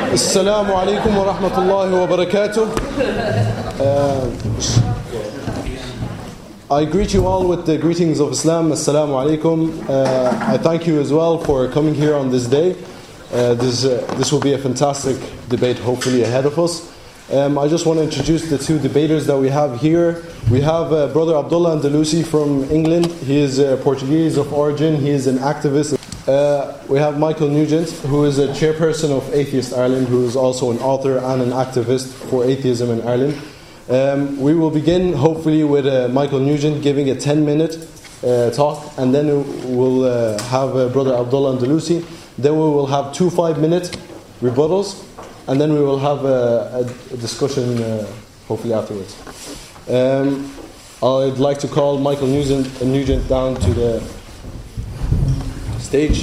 Assalamu alaikum wa rahmatullahi wa barakatuh. I greet you all with the greetings of Islam. Assalamu alaikum. I thank you as well for coming here on this day. This will be a fantastic debate hopefully ahead of us. I just want to introduce the two debaters that we have here. We have Brother Abdullah Andalusi from England. He is Portuguese of origin. He is an activist. We have Michael Nugent, who is a chairperson of Atheist Ireland, who is also an author and an activist for atheism in Ireland. We will begin hopefully with Michael Nugent giving a 10-minute talk, and then we'll have Brother Abdullah Andalusi. Then we will have 2 5-minute rebuttals, and then we will have a discussion hopefully afterwards. I'd like to call Michael Nugent down to the stage.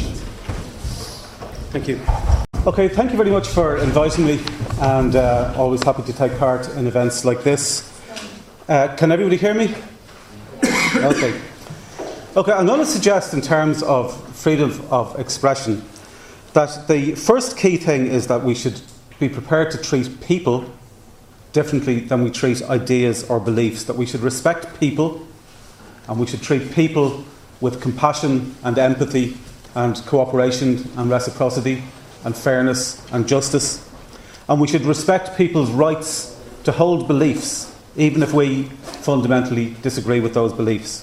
Thank you. Okay, thank you very much for inviting me, and always happy to take part in events like this. Can everybody hear me? Okay, I'm going to suggest in terms of freedom of expression that the first key thing is that we should be prepared to treat people differently than we treat ideas or beliefs, that we should respect people and we should treat people with compassion and empathy and cooperation and reciprocity and fairness and justice. And we should respect people's rights to hold beliefs, even if we fundamentally disagree with those beliefs.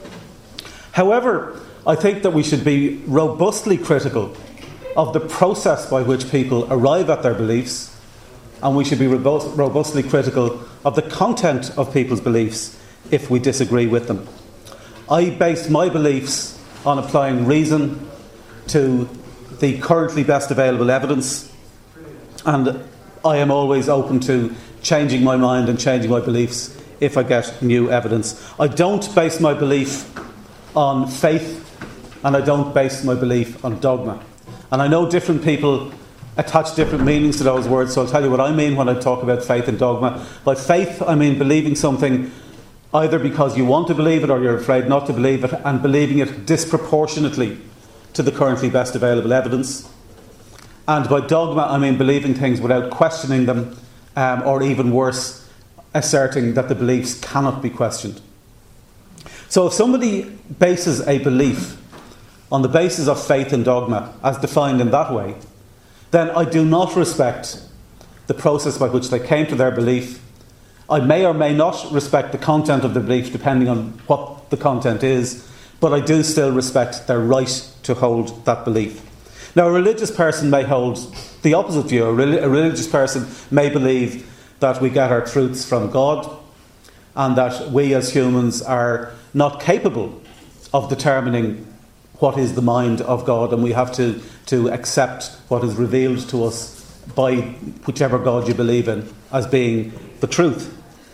However, I think that we should be robustly critical of the process by which people arrive at their beliefs, and we should be robustly critical of the content of people's beliefs if we disagree with them. I base my beliefs on applying reason to the currently best available evidence, and I am always open to changing my mind and changing my beliefs if I get new evidence. I don't base my belief on faith, and I don't base my belief on dogma. And I know different people attach different meanings to those words, so I'll tell you what I mean when I talk about faith and dogma. By faith, I mean believing something either because you want to believe it or you're afraid not to believe it, and believing it disproportionately to the currently best available evidence. And by dogma, I mean believing things without questioning them, or even worse, asserting that the beliefs cannot be questioned. So if somebody bases a belief on the basis of faith and dogma, as defined in that way, then I do not respect the process by which they came to their belief. I may or may not respect the content of the belief, depending on what the content is, but I do still respect their right to hold that belief. Now, a religious person may hold the opposite view. A religious person may believe that we get our truths from God, and that we as humans are not capable of determining what is the mind of God, and we have to accept what is revealed to us by whichever God you believe in as being the truth.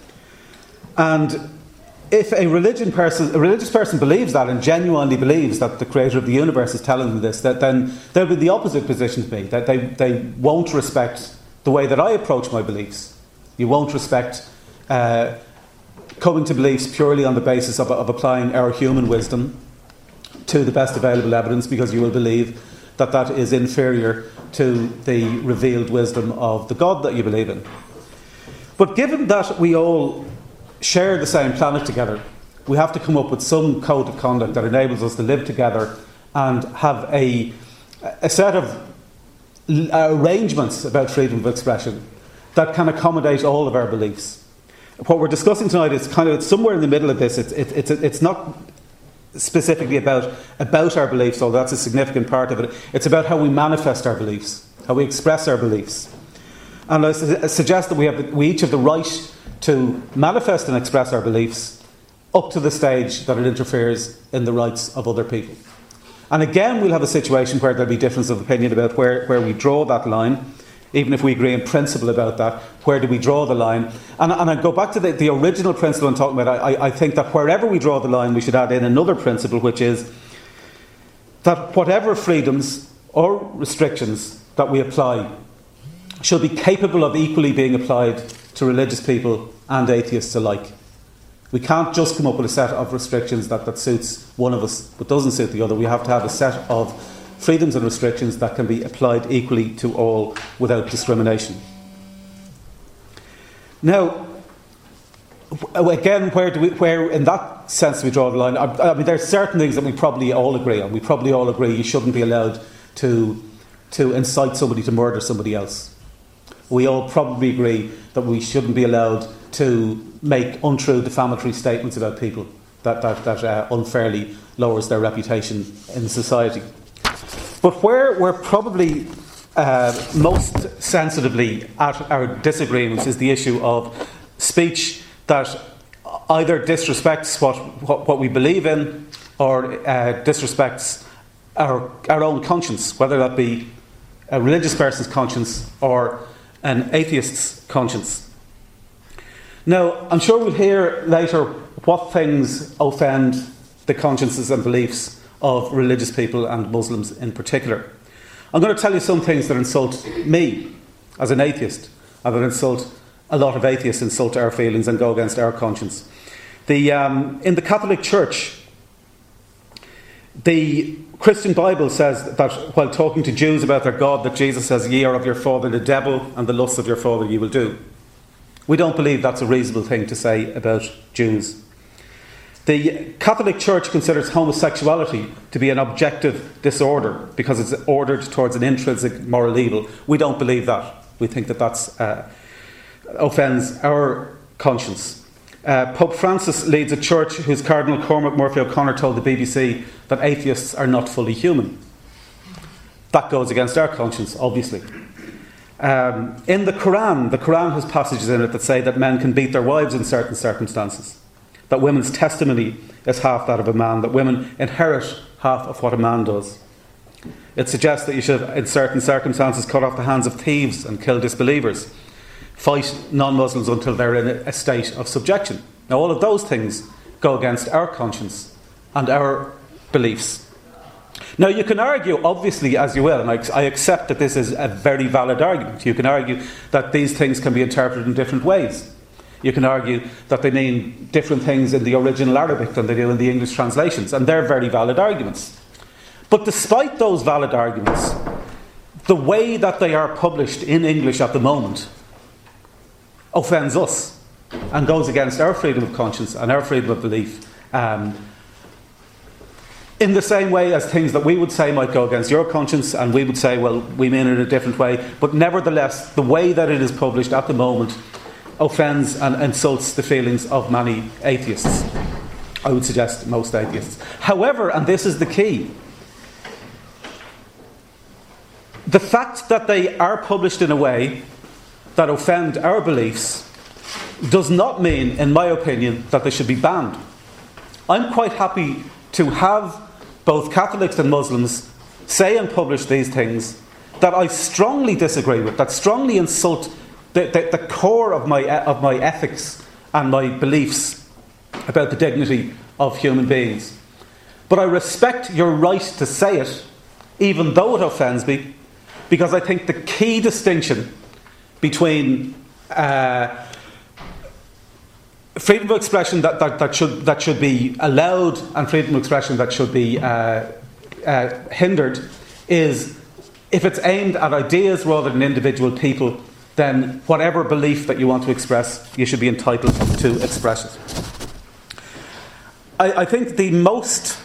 And if a religious person believes that and genuinely believes that the creator of the universe is telling them this, then they'll be the opposite position to me, that they won't respect the way that I approach my beliefs. You won't respect coming to beliefs purely on the basis of applying our human wisdom to the best available evidence, because you will believe that that is inferior to the revealed wisdom of the God that you believe in. But given that we all share the same planet together, we have to come up with some code of conduct that enables us to live together and have a set of arrangements about freedom of expression that can accommodate all of our beliefs. What we're discussing tonight is kind of somewhere in the middle of this. It's not specifically about our beliefs, although that's a significant part of it. It's about how we manifest our beliefs, how we express our beliefs. And I suggest that we each have the right to manifest and express our beliefs up to the stage that it interferes in the rights of other people. And again, we'll have a situation where there'll be difference of opinion about where we draw that line. Even if we agree in principle about that, where do we draw the line? And I go back to the original principle I'm talking about. I think that wherever we draw the line, we should add in another principle, which is that whatever freedoms or restrictions that we apply should be capable of equally being applied to religious people and atheists alike. We can't just come up with a set of restrictions that suits one of us but doesn't suit the other. We have to have a set of freedoms and restrictions that can be applied equally to all without discrimination. Now, again, where in that sense do we draw the line? I mean, there are certain things that we probably all agree on. We probably all agree you shouldn't be allowed to incite somebody to murder somebody else. We all probably agree that we shouldn't be allowed to make untrue defamatory statements about people that unfairly lowers their reputation in society. But where we're probably most sensitively at our disagreements is the issue of speech that either disrespects what we believe in or disrespects our own conscience, whether that be a religious person's conscience or an atheist's conscience. Now, I'm sure we'll hear later what things offend the consciences and beliefs of religious people and Muslims in particular. I'm going to tell you some things that insult me as an atheist, and that insult a lot of atheists, insult our feelings and go against our conscience. In the Catholic Church, the Christian Bible says that while talking to Jews about their God, that Jesus says, "Ye are of your father the devil, and the lusts of your father ye will do." We don't believe that's a reasonable thing to say about Jews. The Catholic Church considers homosexuality to be an objective disorder because it's ordered towards an intrinsic moral evil. We don't believe that. We think that that's offends our conscience. Pope Francis leads a church whose Cardinal Cormac Murphy O'Connor told the BBC that atheists are not fully human. That goes against our conscience, obviously. In the Quran has passages in it that say that men can beat their wives in certain circumstances, that women's testimony is half that of a man, that women inherit half of what a man does. It suggests that you should, in certain circumstances, cut off the hands of thieves and kill disbelievers, fight non-Muslims until they're in a state of subjection. Now, all of those things go against our conscience and our beliefs. Now, you can argue, obviously, as you will, and I accept that this is a very valid argument. You can argue that these things can be interpreted in different ways. You can argue that they mean different things in the original Arabic than they do in the English translations, and they're very valid arguments. But despite those valid arguments, the way that they are published in English at the moment offends us and goes against our freedom of conscience and our freedom of belief, in the same way as things that we would say might go against your conscience, and we would say, well, we mean it in a different way. But nevertheless, the way that it is published at the moment offends and insults the feelings of many atheists. I would suggest most atheists. However, and this is the key, the fact that they are published in a way that offend our beliefs does not mean, in my opinion, that they should be banned. I'm quite happy to have both Catholics and Muslims say and publish these things that I strongly disagree with, that strongly insult the core of my ethics and my beliefs about the dignity of human beings. But I respect your right to say it, even though it offends me, because I think the key distinction between freedom of expression that should be allowed and freedom of expression that should be hindered is if it's aimed at ideas rather than individual people, then whatever belief that you want to express, you should be entitled to express it. I think the most...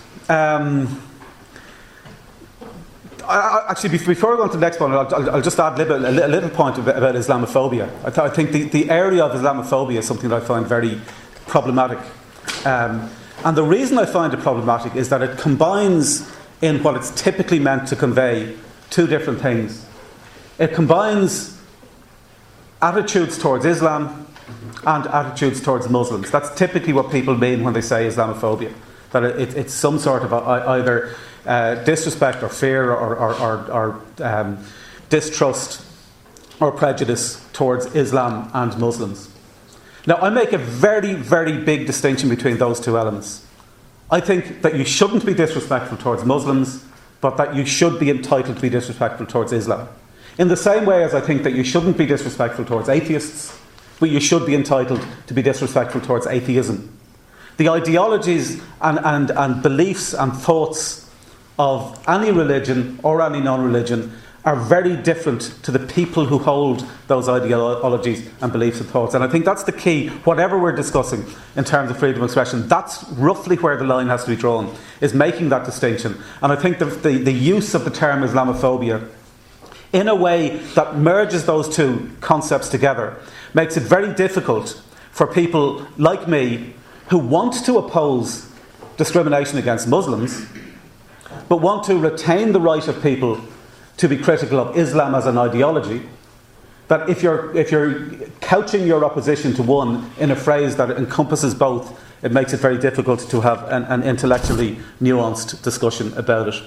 actually, before I go on to the next one, I'll just add a little point about Islamophobia. I think the area of Islamophobia is something that I find very problematic. And the reason I find it problematic is that it combines in what it's typically meant to convey two different things. It combines attitudes towards Islam and attitudes towards Muslims. That's typically what people mean when they say Islamophobia. That it's some sort of either disrespect or fear or distrust or prejudice towards Islam and Muslims. Now, I make a very, very big distinction between those two elements. I think that you shouldn't be disrespectful towards Muslims, but that you should be entitled to be disrespectful towards Islam. In the same way as I think that you shouldn't be disrespectful towards atheists, but you should be entitled to be disrespectful towards atheism. The ideologies and beliefs and thoughts of any religion or any non-religion are very different to the people who hold those ideologies and beliefs and thoughts. And I think that's the key, whatever we're discussing in terms of freedom of expression, that's roughly where the line has to be drawn, is making that distinction. And I think the use of the term Islamophobia in a way that merges those two concepts together makes it very difficult for people like me who want to oppose discrimination against Muslims but want to retain the right of people to be critical of Islam as an ideology, that if you're couching your opposition to one in a phrase that encompasses both, it makes it very difficult to have an intellectually nuanced discussion about it.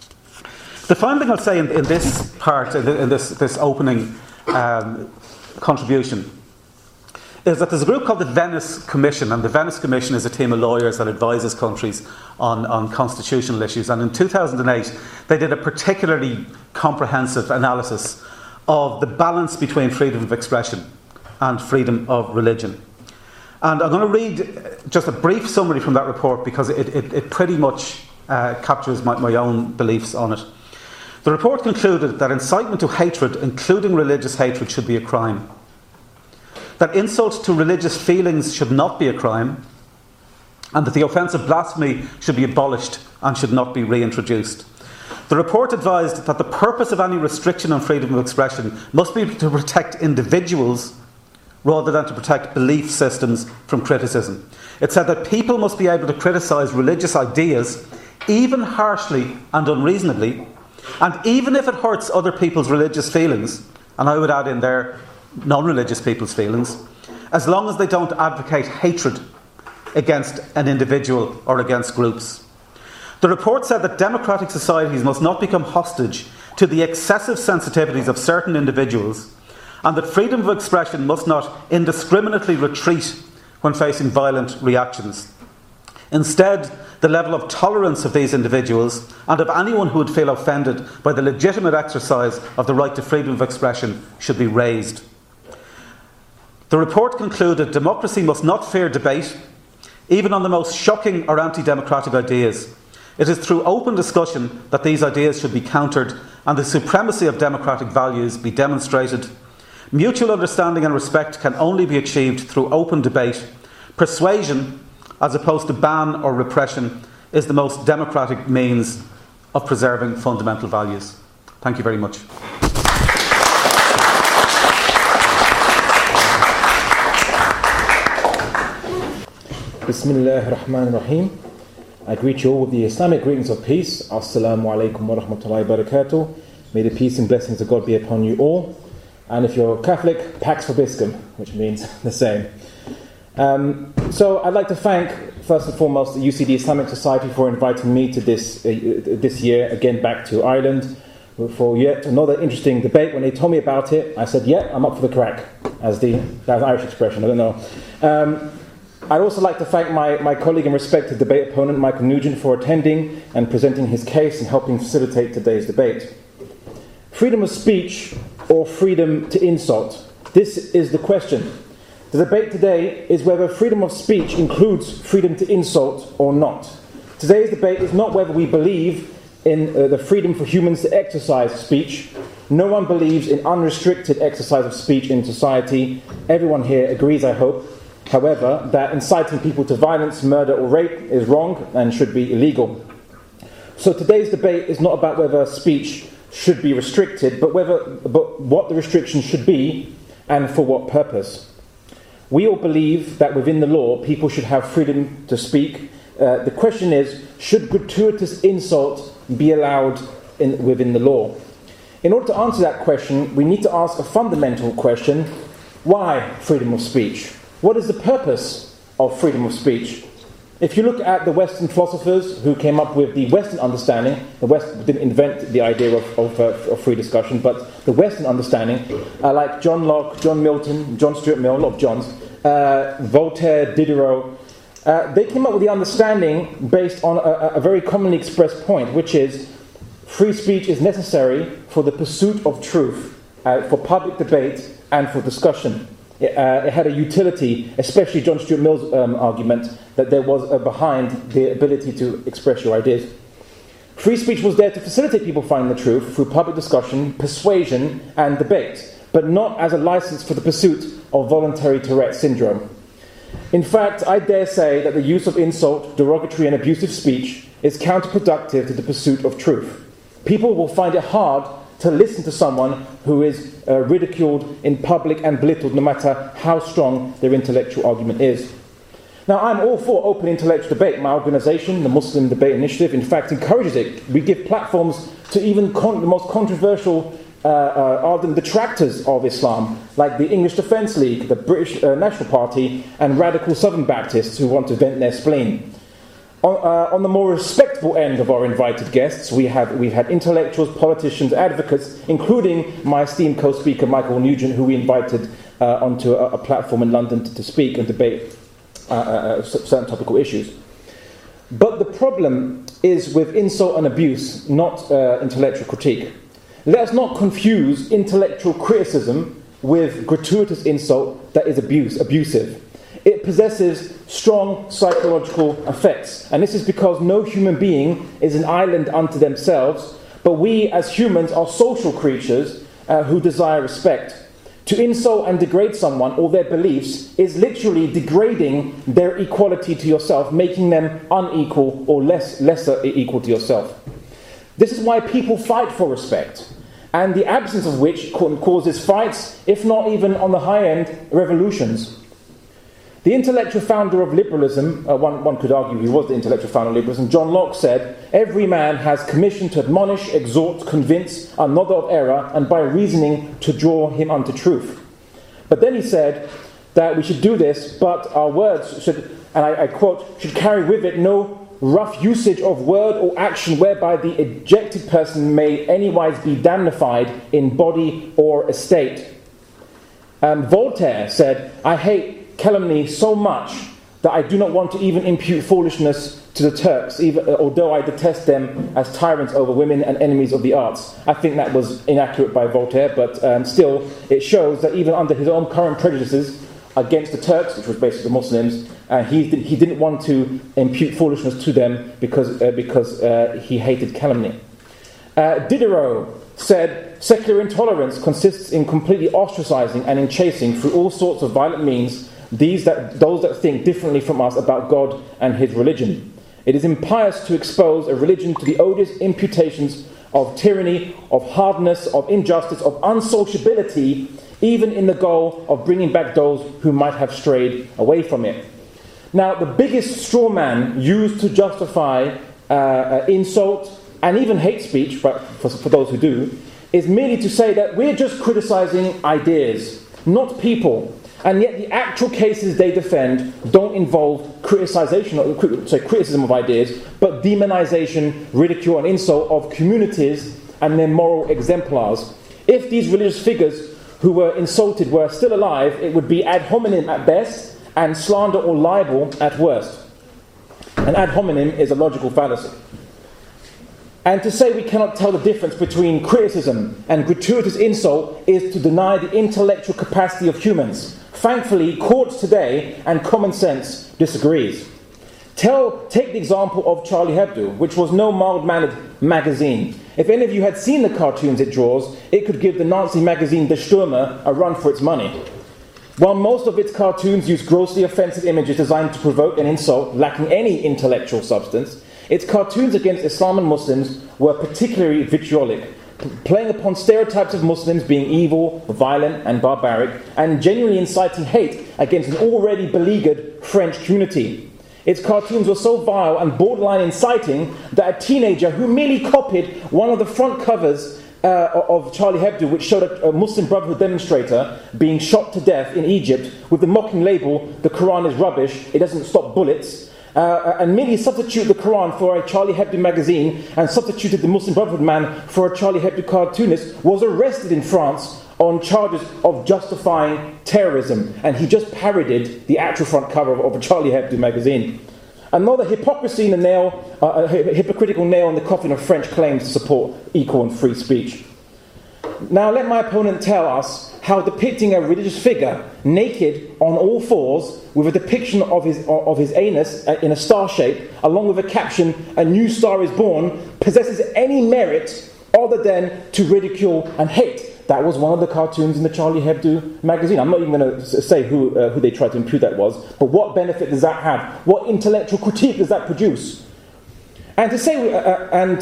The final thing I'll say in this part, in this opening contribution, is that there's a group called the Venice Commission, and the Venice Commission is a team of lawyers that advises countries on constitutional issues. And in 2008, they did a particularly comprehensive analysis of the balance between freedom of expression and freedom of religion. And I'm going to read just a brief summary from that report because it pretty much captures my own beliefs on it. The report concluded that incitement to hatred, including religious hatred, should be a crime. That insult to religious feelings should not be a crime, and that the offence of blasphemy should be abolished and should not be reintroduced. The report advised that the purpose of any restriction on freedom of expression must be to protect individuals rather than to protect belief systems from criticism. It said that people must be able to criticise religious ideas, even harshly and unreasonably, and even if it hurts other people's religious feelings, and I would add in there non-religious people's feelings, as long as they don't advocate hatred against an individual or against groups. The report said that democratic societies must not become hostage to the excessive sensitivities of certain individuals, and that freedom of expression must not indiscriminately retreat when facing violent reactions. Instead, the level of tolerance of these individuals and of anyone who would feel offended by the legitimate exercise of the right to freedom of expression should be raised. The report concluded democracy must not fear debate, even on the most shocking or anti-democratic ideas. It is through open discussion that these ideas should be countered and the supremacy of democratic values be demonstrated. Mutual understanding and respect can only be achieved through open debate. Persuasion, as opposed to ban or repression, is the most democratic means of preserving fundamental values. Thank you very much. Bismillah ar-Rahman ar-Rahim. I greet you all with the Islamic greetings of peace. Assalamu alaikum wa rahmatullahi wa barakatuh. May the peace and blessings of God be upon you all. And if you're Catholic, Pax Vobiscum, which means the same. So I'd like to thank, first and foremost, the UCD Islamic Society for inviting me to this year, again back to Ireland, for yet another interesting debate. When they told me about it, I said, yeah, I'm up for the crack, that's an Irish expression, I don't know. I'd also like to thank my colleague and respected debate opponent, Michael Nugent, for attending and presenting his case and helping facilitate today's debate. Freedom of speech or freedom to insult? This is the question. The debate today is whether freedom of speech includes freedom to insult or not. Today's debate is not whether we believe in the freedom for humans to exercise speech. No one believes in unrestricted exercise of speech in society. Everyone here agrees, I hope, however, that inciting people to violence, murder or rape is wrong and should be illegal. So today's debate is not about whether speech should be restricted, but what the restriction should be and for what purpose. We all believe that within the law, people should have freedom to speak. The question is, should gratuitous insult be allowed within the law? In order to answer that question, we need to ask a fundamental question: why freedom of speech? What is the purpose of freedom of speech? If you look at the Western philosophers who came up with the Western understanding, the West didn't invent the idea of free discussion, but the Western understanding, like John Locke, John Milton, John Stuart Mill, a lot of Johns, Voltaire, Diderot, they came up with the understanding based on a very commonly expressed point, which is free speech is necessary for the pursuit of truth, for public debate and for discussion. It had a utility, especially John Stuart Mill's argument that there was behind the ability to express your ideas. Free speech was there to facilitate people finding the truth through public discussion, persuasion, and debate, but not as a license for the pursuit of voluntary Tourette syndrome. In fact, I dare say that the use of insult, derogatory and abusive speech is counterproductive to the pursuit of truth. People will find it hard to listen to someone who is ridiculed in public and belittled, no matter how strong their intellectual argument is. Now, I'm all for open intellectual debate. My organisation, the Muslim Debate Initiative, in fact encourages it. We give platforms to even the most controversial ardent detractors of Islam, like the English Defence League, the British National Party, and radical Southern Baptists who want to vent their spleen. On the more respectable end of our invited guests, we've had intellectuals, politicians, advocates, including my esteemed co-speaker Michael Nugent, who we invited onto a platform in London to speak and debate certain topical issues. But the problem is with insult and abuse, not intellectual critique. Let us not confuse intellectual criticism with gratuitous insult that is abusive. It possesses strong psychological effects, and this is because no human being is an island unto themselves, but we as humans are social creatures who desire respect. To insult and degrade someone or their beliefs is literally degrading their equality to yourself, making them unequal or lesser equal to yourself. This is why people fight for respect, and the absence of which causes fights, if not even on the high end, revolutions. The intellectual founder of liberalism, one could argue he was the intellectual founder of liberalism, John Locke said, "Every man has commission to admonish, exhort, convince another of error, and by reasoning to draw him unto truth." But then he said that we should do this, but our words should, and I quote, should carry with it no rough usage of word or action whereby the ejected person may anywise be damnified in body or estate. Voltaire said, "I hate calumny so much that I do not want to even impute foolishness to the Turks, even, although I detest them as tyrants over women and enemies of the arts." I think that was inaccurate by Voltaire, but still it shows that even under his own current prejudices against the Turks, which was basically the Muslims, he didn't want to impute foolishness to them because he hated calumny. Diderot said, "Secular intolerance consists in completely ostracizing and in chasing through all sorts of violent means those that think differently from us about God and his religion. It is impious to expose a religion to the odious imputations of tyranny, of hardness, of injustice, of unsociability, even in the goal of bringing back those who might have strayed away from it." Now, the biggest straw man used to justify insult and even hate speech, for those who do, is merely to say that we're just criticizing ideas, not people. And yet the actual cases they defend don't involve criticism of ideas, but demonization, ridicule and insult of communities and their moral exemplars. If these religious figures who were insulted were still alive, it would be ad hominem at best and slander or libel at worst. And ad hominem is a logical fallacy. And to say we cannot tell the difference between criticism and gratuitous insult is to deny the intellectual capacity of humans. Thankfully, courts today and common sense disagrees. Take the example of Charlie Hebdo, which was no mild-mannered magazine. If any of you had seen the cartoons it draws, it could give the Nazi magazine Der Stürmer a run for its money. While most of its cartoons use grossly offensive images designed to provoke and insult, lacking any intellectual substance, its cartoons against Islam and Muslims were particularly vitriolic, playing upon stereotypes of Muslims being evil, violent and barbaric, and genuinely inciting hate against an already beleaguered French community. Its cartoons were so vile and borderline inciting that a teenager who merely copied one of the front covers of Charlie Hebdo, which showed a Muslim Brotherhood demonstrator being shot to death in Egypt with the mocking label, "The Quran is rubbish, it doesn't stop bullets," and merely substitute the Quran for a Charlie Hebdo magazine and substituted the Muslim Brotherhood man for a Charlie Hebdo cartoonist, was arrested in France on charges of justifying terrorism, and he just parodied the actual front cover of a Charlie Hebdo magazine. Another hypocrisy in the hypocritical nail in the coffin of French claims to support equal and free speech. Now let my opponent tell us how depicting a religious figure naked on all fours with a depiction of his anus in a star shape, along with a caption, "A new star is born," possesses any merit other than to ridicule and hate. That was one of the cartoons in the Charlie Hebdo magazine. I'm not even going to say who they tried to impute that was, but what benefit does that have? What intellectual critique does that produce? And to say, and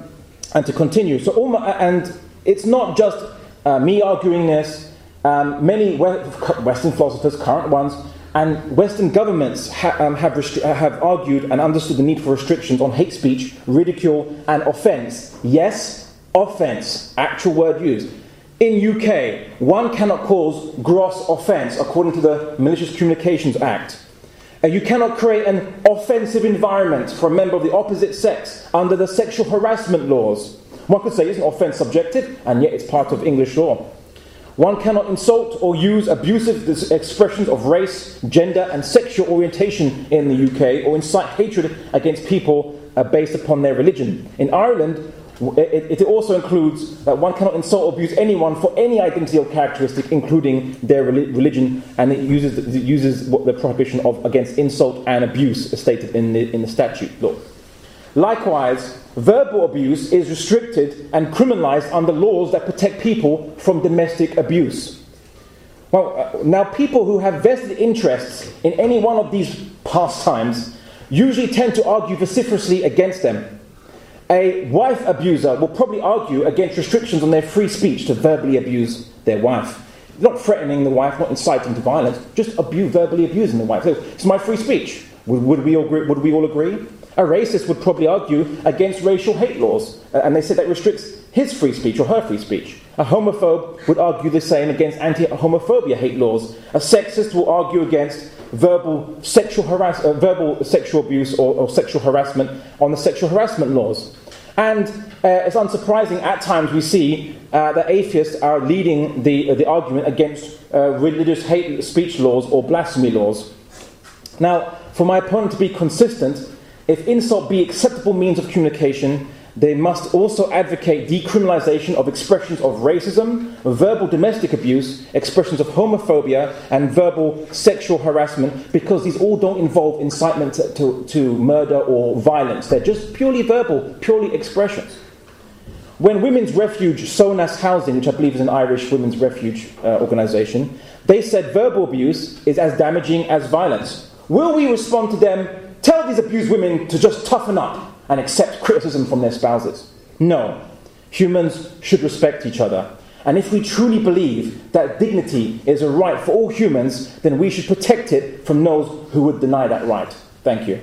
to continue, and it's not just me arguing this. Many Western philosophers, current ones, and Western governments have argued and understood the need for restrictions on hate speech, ridicule, and offence. Yes, offence, actual word used. In UK, one cannot cause gross offence according to the Malicious Communications Act. You cannot create an offensive environment for a member of the opposite sex under the sexual harassment laws. One could say, isn't offence subjective? And yet it's part of English law. One cannot insult or use abusive expressions of race, gender, and sexual orientation in the UK, or incite hatred against people based upon their religion. In Ireland, it also includes that one cannot insult or abuse anyone for any identity or characteristic, including their religion, and it uses the prohibition against insult and abuse as stated in the statute law. Likewise, verbal abuse is restricted and criminalised under laws that protect people from domestic abuse. Well, now people who have vested interests in any one of these pastimes usually tend to argue vociferously against them. A wife abuser will probably argue against restrictions on their free speech to verbally abuse their wife. Not threatening the wife, not inciting to violence, just verbally abusing the wife. So, it's my free speech. Would we all agree? A racist would probably argue against racial hate laws, and they said that restricts his free speech or her free speech. A homophobe would argue the same against anti-homophobia hate laws. A sexist will argue against verbal sexual abuse or sexual harassment on the sexual harassment laws. And it's unsurprising, at times we see that atheists are leading the argument against religious hate speech laws or blasphemy laws. Now, for my opponent to be consistent, if insult be acceptable means of communication, they must also advocate decriminalisation of expressions of racism, verbal domestic abuse, expressions of homophobia, and verbal sexual harassment, because these all don't involve incitement to murder or violence. They're just purely verbal, purely expressions. When Women's Refuge, Sonas Housing, which I believe is an Irish women's refuge organisation, they said verbal abuse is as damaging as violence. Will we respond to them, tell these abused women to just toughen up and accept criticism from their spouses? No. Humans should respect each other. And if we truly believe that dignity is a right for all humans, then we should protect it from those who would deny that right. Thank you.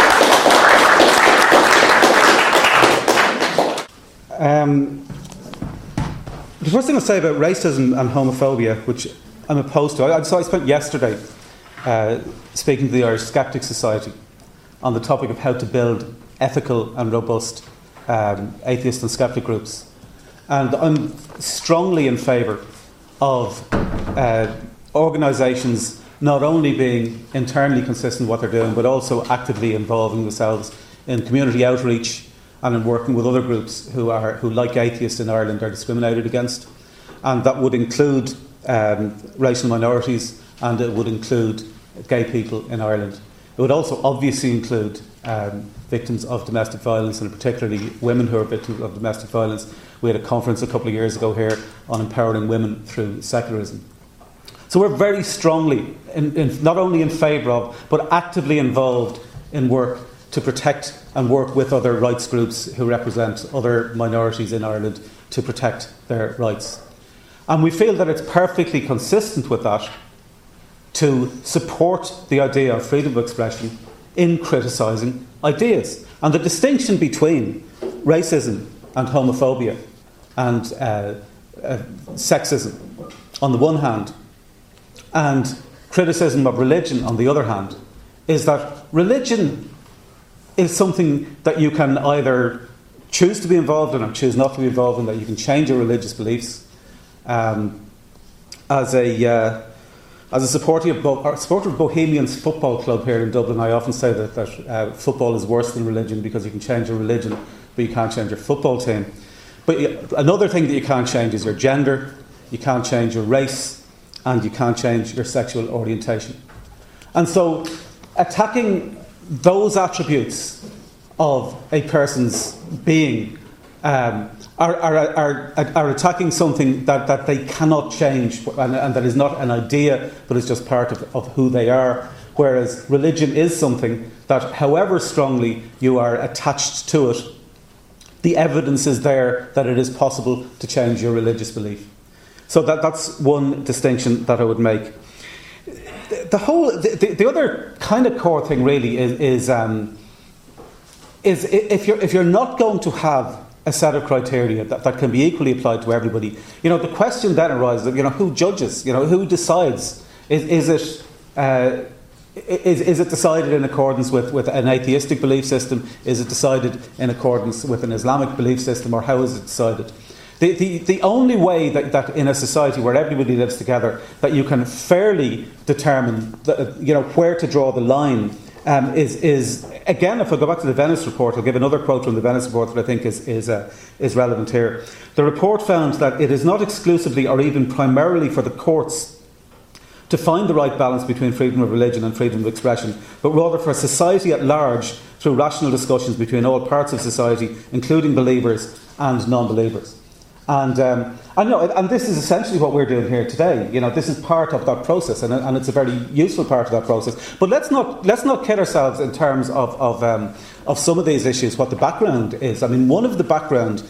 The first thing I'll say about racism and homophobia, which I'm opposed to, so I spent yesterday speaking to the Irish Skeptic Society on the topic of how to build ethical and robust atheist and skeptic groups. And I'm strongly in favour of organisations not only being internally consistent with what they're doing, but also actively involving themselves in community outreach and in working with other groups who, like atheists in Ireland, are discriminated against. And that would include racial minorities, and it would include gay people in Ireland. It would also obviously include victims of domestic violence, and particularly women who are victims of domestic violence. We had a conference a couple of years ago here on empowering women through secularism. So we're very strongly, not only in favour of, but actively involved in work to protect and work with other rights groups who represent other minorities in Ireland to protect their rights. And we feel that it's perfectly consistent with that to support the idea of freedom of expression in criticising ideas. And the distinction between racism and homophobia and sexism on the one hand and criticism of religion on the other hand is that religion is something that you can either choose to be involved in or choose not to be involved in, that you can change your religious beliefs. As a supporter of Bohemians Football Club here in Dublin, I often say that football is worse than religion because you can change your religion, but you can't change your football team. But another thing that you can't change is your gender, you can't change your race, and you can't change your sexual orientation. And so attacking those attributes of a person's being are attacking something that they cannot change, and that is not an idea, but is just part of who they are. Whereas religion is something that, however strongly you are attached to it, the evidence is there that it is possible to change your religious belief. So that's one distinction that I would make. The other kind of core thing really is if you're not going to have a set of criteria that can be equally applied to everybody, the question then arises, who judges? Who decides? Is it decided in accordance with an atheistic belief system? Is it decided in accordance with an Islamic belief system, or how is it decided? The only way that in a society where everybody lives together that you can fairly determine where to draw the line is again, if I go back to the Venice report, I'll give another quote from the Venice report that I think is relevant here. The report found that it is not exclusively or even primarily for the courts to find the right balance between freedom of religion and freedom of expression, but rather for society at large through rational discussions between all parts of society, including believers and non-believers. And this is essentially what we're doing here today. This is part of that process, and it's a very useful part of that process. But let's not kid ourselves in terms of some of these issues. What the background is. I mean, one of the background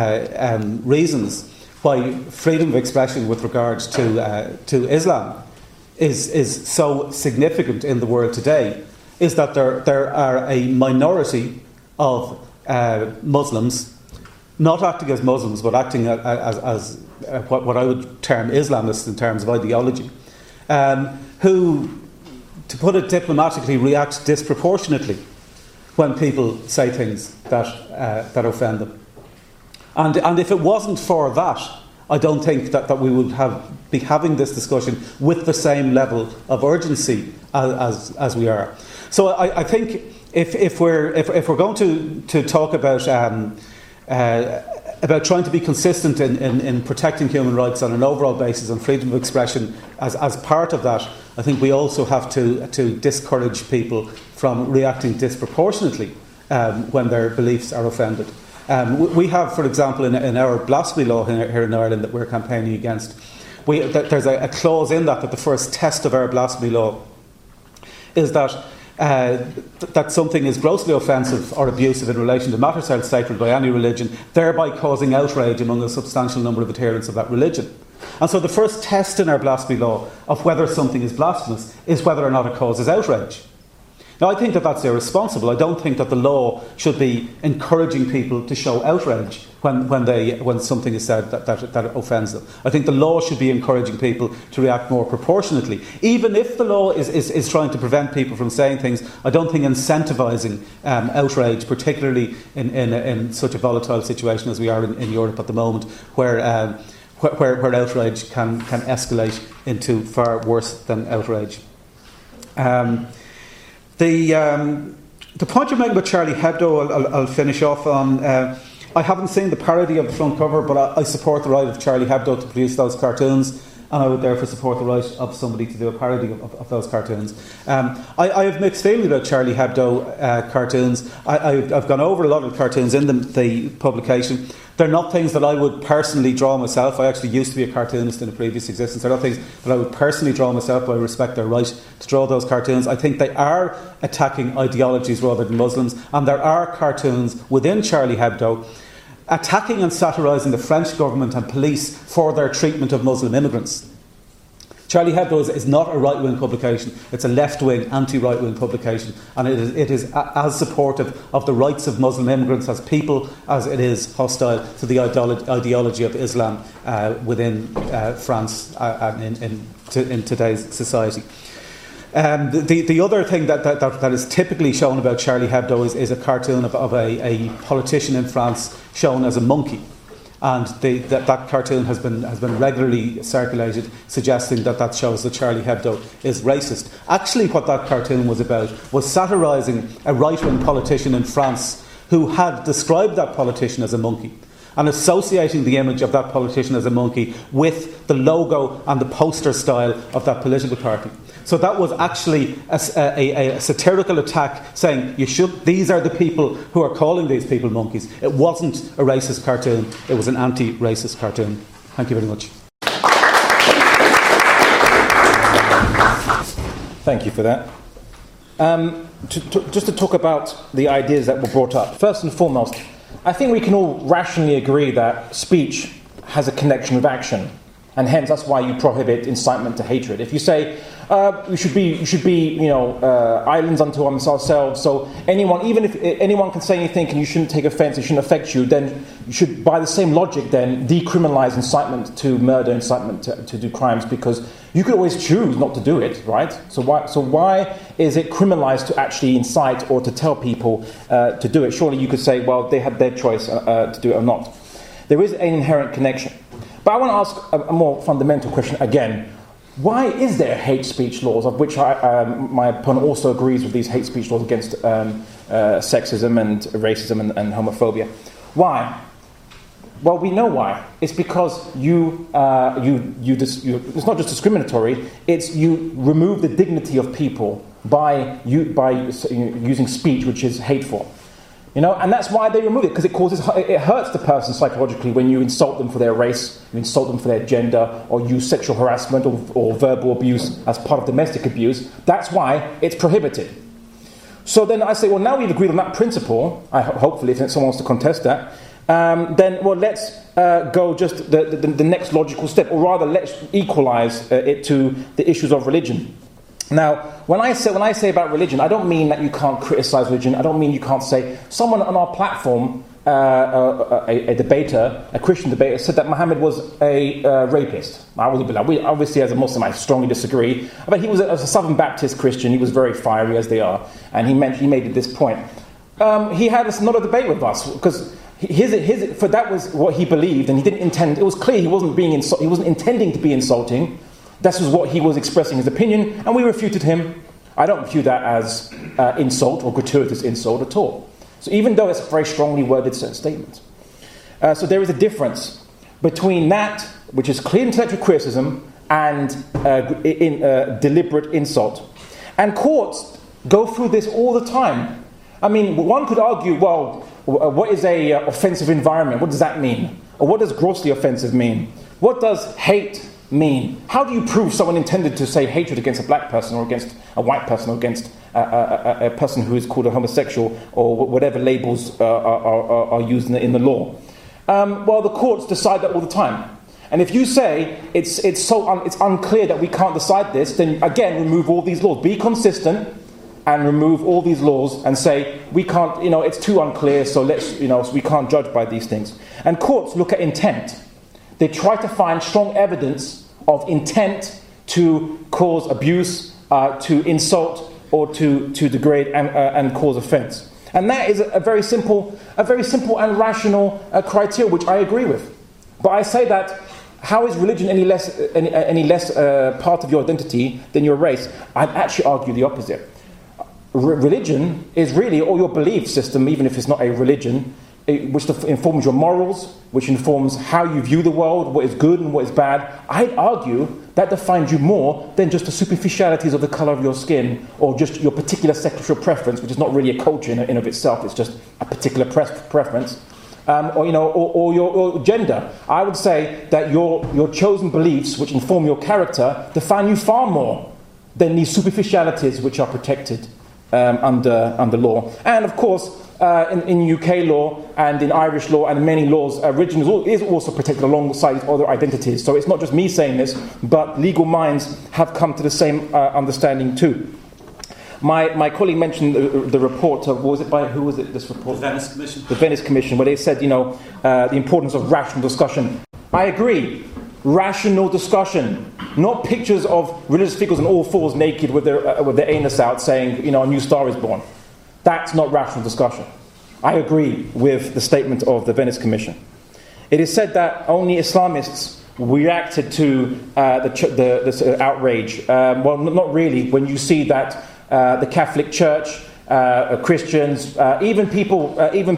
reasons why freedom of expression with regards to Islam is so significant in the world today is that there are a minority of Muslims, not acting as Muslims, but acting as what I would term Islamists in terms of ideology, who, to put it diplomatically, react disproportionately when people say things that offend them. And if it wasn't for that, I don't think that we would be having this discussion with the same level of urgency as we are. So I think if we're going to talk about trying to be consistent in protecting human rights on an overall basis and freedom of expression as part of that, I think we also have to discourage people from reacting disproportionately when their beliefs are offended. We have, for example, in our blasphemy law here in Ireland that we're campaigning against, there's a clause in that the first test of our blasphemy law is that something is grossly offensive or abusive in relation to matters held sacred by any religion, thereby causing outrage among a substantial number of adherents of that religion. And so the first test in our blasphemy law of whether something is blasphemous is whether or not it causes outrage. Now, I think that's irresponsible. I don't think that the law should be encouraging people to show outrage when something is said that offends them. I think the law should be encouraging people to react more proportionately. Even if the law is trying to prevent people from saying things, I don't think incentivising outrage, particularly in such a volatile situation as we are in Europe at the moment, where outrage can escalate into far worse than outrage. The point you're making about Charlie Hebdo, I'll finish off on. I haven't seen the parody of the front cover, but I support the right of Charlie Hebdo to produce those cartoons, and I would therefore support the right of somebody to do a parody of those cartoons. I have mixed feelings about Charlie Hebdo cartoons. I've gone over a lot of the cartoons in the publication. They're not things that I would personally draw myself. I actually used to be a cartoonist in a previous existence. They're not things that I would personally draw myself, but I respect their right to draw those cartoons. I think they are attacking ideologies rather than Muslims, and there are cartoons within Charlie Hebdo attacking and satirising the French government and police for their treatment of Muslim immigrants. Charlie Hebdo is not a right-wing publication. It's a left-wing, anti-right-wing publication, and it is as supportive of the rights of Muslim immigrants as people as it is hostile to the ideology of Islam within France and in today's society. The other thing that is typically shown about Charlie Hebdo is a cartoon of a politician in France shown as a monkey. And that cartoon has been regularly circulated, suggesting that shows that Charlie Hebdo is racist. Actually, what that cartoon was about was satirising a right-wing politician in France who had described that politician as a monkey. and associating the image of that politician as a monkey with the logo and the poster style of that political party. So that was actually a satirical attack saying these are the people who are calling these people monkeys. It wasn't a racist cartoon, it was an anti-racist cartoon. Thank you very much. Thank you for that. Just to talk about the ideas that were brought up. First and foremost, I think we can all rationally agree that speech has a connection with action, and hence that's why you prohibit incitement to hatred. If you say you should be, islands unto ourselves, so even if anyone can say anything and you shouldn't take offence, it shouldn't affect you, then you should, by the same logic, then decriminalise incitement to murder, incitement to do crimes, because you could always choose not to do it, right? So why is it criminalised to actually incite or to tell people to do it? Surely you could say, well, they had their choice to do it or not. There is an inherent connection. But I want to ask a more fundamental question again. Why is there hate speech laws, of which my opponent also agrees with these hate speech laws against sexism and racism and homophobia? Why? Well, we know why. It's because it's not just discriminatory, it's you remove the dignity of people by using speech which is hateful. And that's why they remove it, because it hurts the person psychologically when you insult them for their race, you insult them for their gender, or use sexual harassment or verbal abuse as part of domestic abuse. That's why it's prohibited. So then I say, well, now we've agreed on that principle, hopefully if someone wants to contest that, then let's go just the next logical step, or rather let's equalise it to the issues of religion. Now, when I say about religion, I don't mean that you can't criticise religion. I don't mean you can't say... Someone on our platform, a debater, a Christian debater, said that Muhammad was a rapist. Obviously, as a Muslim, I strongly disagree. But he was a Southern Baptist Christian. He was very fiery, as they are. And he made this point. He had another debate with us, because for that was what he believed, and he didn't intend... It was clear he wasn't intending to be insulting. This was what he was expressing his opinion, and we refuted him. I don't view that as insult or gratuitous insult at all. So even though it's a very strongly worded statement. So there is a difference between that, which is clear intellectual criticism, and deliberate insult. And courts go through this all the time. I mean, one could argue, well, what is a offensive environment? What does that mean? Or what does grossly offensive mean? What does hate mean? How do you prove someone intended to say hatred against a black person or against a white person or against a person who is called a homosexual or whatever labels are used in the law? Well, the courts decide that all the time. And if you say it's unclear that we can't decide this, then again remove all these laws. Be consistent and remove all these laws and say we can't. It's too unclear, so so we can't judge by these things. And courts look at intent. They try to find strong evidence of intent to cause abuse, to insult, or to degrade and cause offence. And that is a very simple and rational criteria, which I agree with. But I say that, how is religion any less part of your identity than your race? I'd actually argue the opposite. Religion is really all your belief system, even if it's not a religion, which informs your morals, which informs how you view the world, what is good and what is bad. I'd argue that defines you more than just the superficialities of the colour of your skin or just your particular sexual preference, which is not really a culture in of itself. It's just a particular preference, or your gender. I would say that your chosen beliefs, which inform your character, define you far more than these superficialities which are protected under law. And of course, in UK law and in Irish law and in many laws, religion is also protected alongside other identities. So it's not just me saying this, but legal minds have come to the same understanding too. My colleague mentioned the report of, who was it, this report? The Venice Commission. The Venice Commission, where they said, the importance of rational discussion. I agree. Rational discussion, not pictures of religious figures on all fours naked with their anus out saying, a new star is born. That's not rational discussion. I agree with the statement of the Venice Commission. It is said that only Islamists reacted to the outrage. Well, not really. When you see that the Catholic Church Christians, even people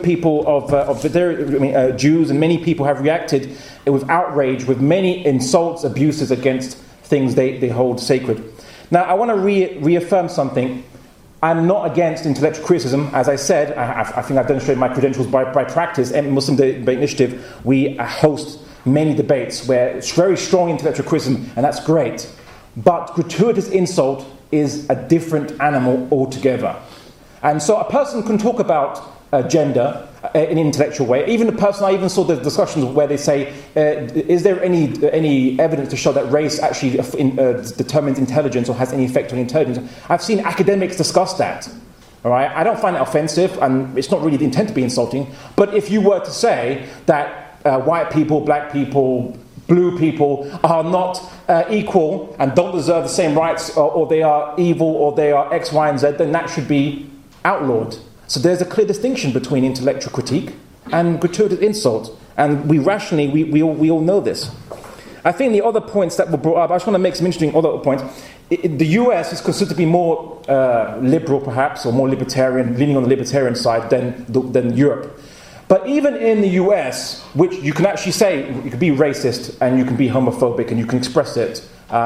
of Jews, and many people have reacted with outrage, with many insults, abuses against things they hold sacred. Now, I want to reaffirm something. I'm not against intellectual criticism. As I said, I think I've demonstrated my credentials by practice. And Muslim Debate Initiative, we host many debates where it's very strong intellectual criticism, and that's great. But gratuitous insult is a different animal altogether. And so a person can talk about gender in an intellectual way. Even a person, I even saw the discussions where they say, is there any evidence to show that race actually determines intelligence or has any effect on intelligence? I've seen academics discuss that. All right? I don't find it offensive, and it's not really the intent to be insulting. But if you were to say that white people, black people, blue people are not equal and don't deserve the same rights, or they are evil, or they are X, Y, and Z, then that should be outlawed. So there's a clear distinction between intellectual critique and gratuitous insult, and we all know this. I think the other points that were brought up, I just want to make some interesting other points. The US is considered to be more liberal, perhaps, or more libertarian, leaning on the libertarian side than Europe. But even in the US, which you can actually say, you can be racist and you can be homophobic and you can express it,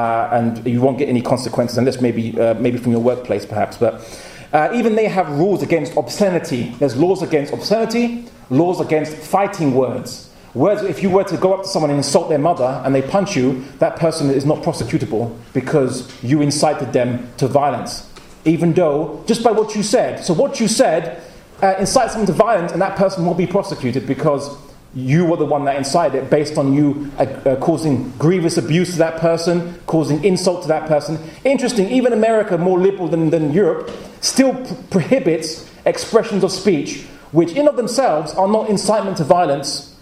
and you won't get any consequences, unless maybe from your workplace, perhaps. But even they have rules against obscenity. There's laws against obscenity, laws against fighting words. Words, if you were to go up to someone and insult their mother and they punch you, that person is not prosecutable because you incited them to violence. Even though, just by what you said. So what you said incites someone to violence, and that person will be prosecuted because you were the one that incited it, based on you causing grievous abuse to that person, causing insult to that person. Interesting, even America, more liberal than Europe, still prohibits expressions of speech which in of themselves are not incitement to violence,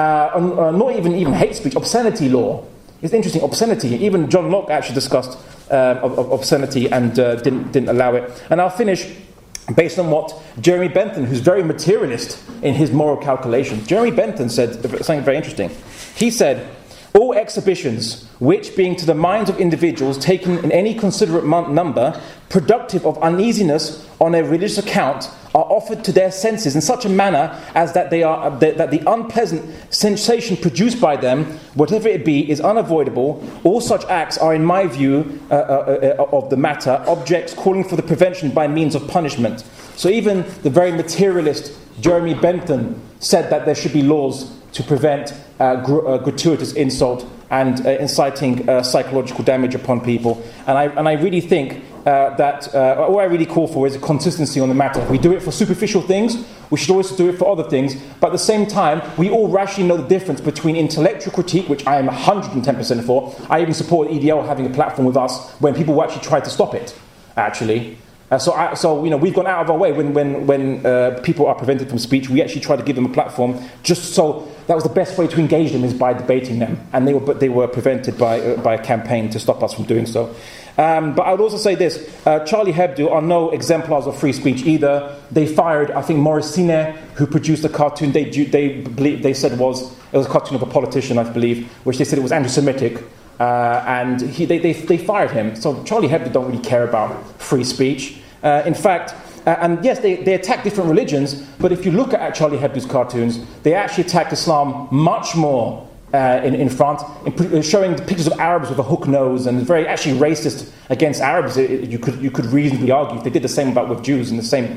not even hate speech. Obscenity law. It's interesting, obscenity. Even John Locke actually discussed obscenity and didn't allow it. And I'll finish based on what Jeremy Bentham, who's very materialist in his moral calculations. Jeremy Bentham said something very interesting. He said, all exhibitions, which being to the minds of individuals taken in any considerate number, productive of uneasiness on a religious account, are offered to their senses in such a manner as that that the unpleasant sensation produced by them, whatever it be, is unavoidable. All such acts are, in my view of the matter, objects calling for the prevention by means of punishment. So even the very materialist Jeremy Bentham said that there should be laws to prevent gratuitous insult and inciting psychological damage upon people. And I really think that all I really call for is a consistency on the matter. If we do it for superficial things, we should always do it for other things. But at the same time, we all rationally know the difference between intellectual critique, which I am 110% for. I even support EDL having a platform with us when people will actually try to stop it, actually. So we've gone out of our way when people are prevented from speech. We actually try to give them a platform, just so that was the best way to engage them, is by debating them. And they were prevented by a campaign to stop us from doing so. But I would also say this: Charlie Hebdo are no exemplars of free speech either. They fired, I think, Maurice Sine, who produced a cartoon. They said it was a cartoon of a politician, I believe, which they said it was anti-Semitic. And they fired him. So Charlie Hebdo don't really care about free speech. In fact, and yes, they attack different religions, but if you look at Charlie Hebdo's cartoons, they actually attacked Islam much more in France, showing pictures of Arabs with a hook nose, and very actually racist against Arabs. You could reasonably argue if they did the same with Jews in the same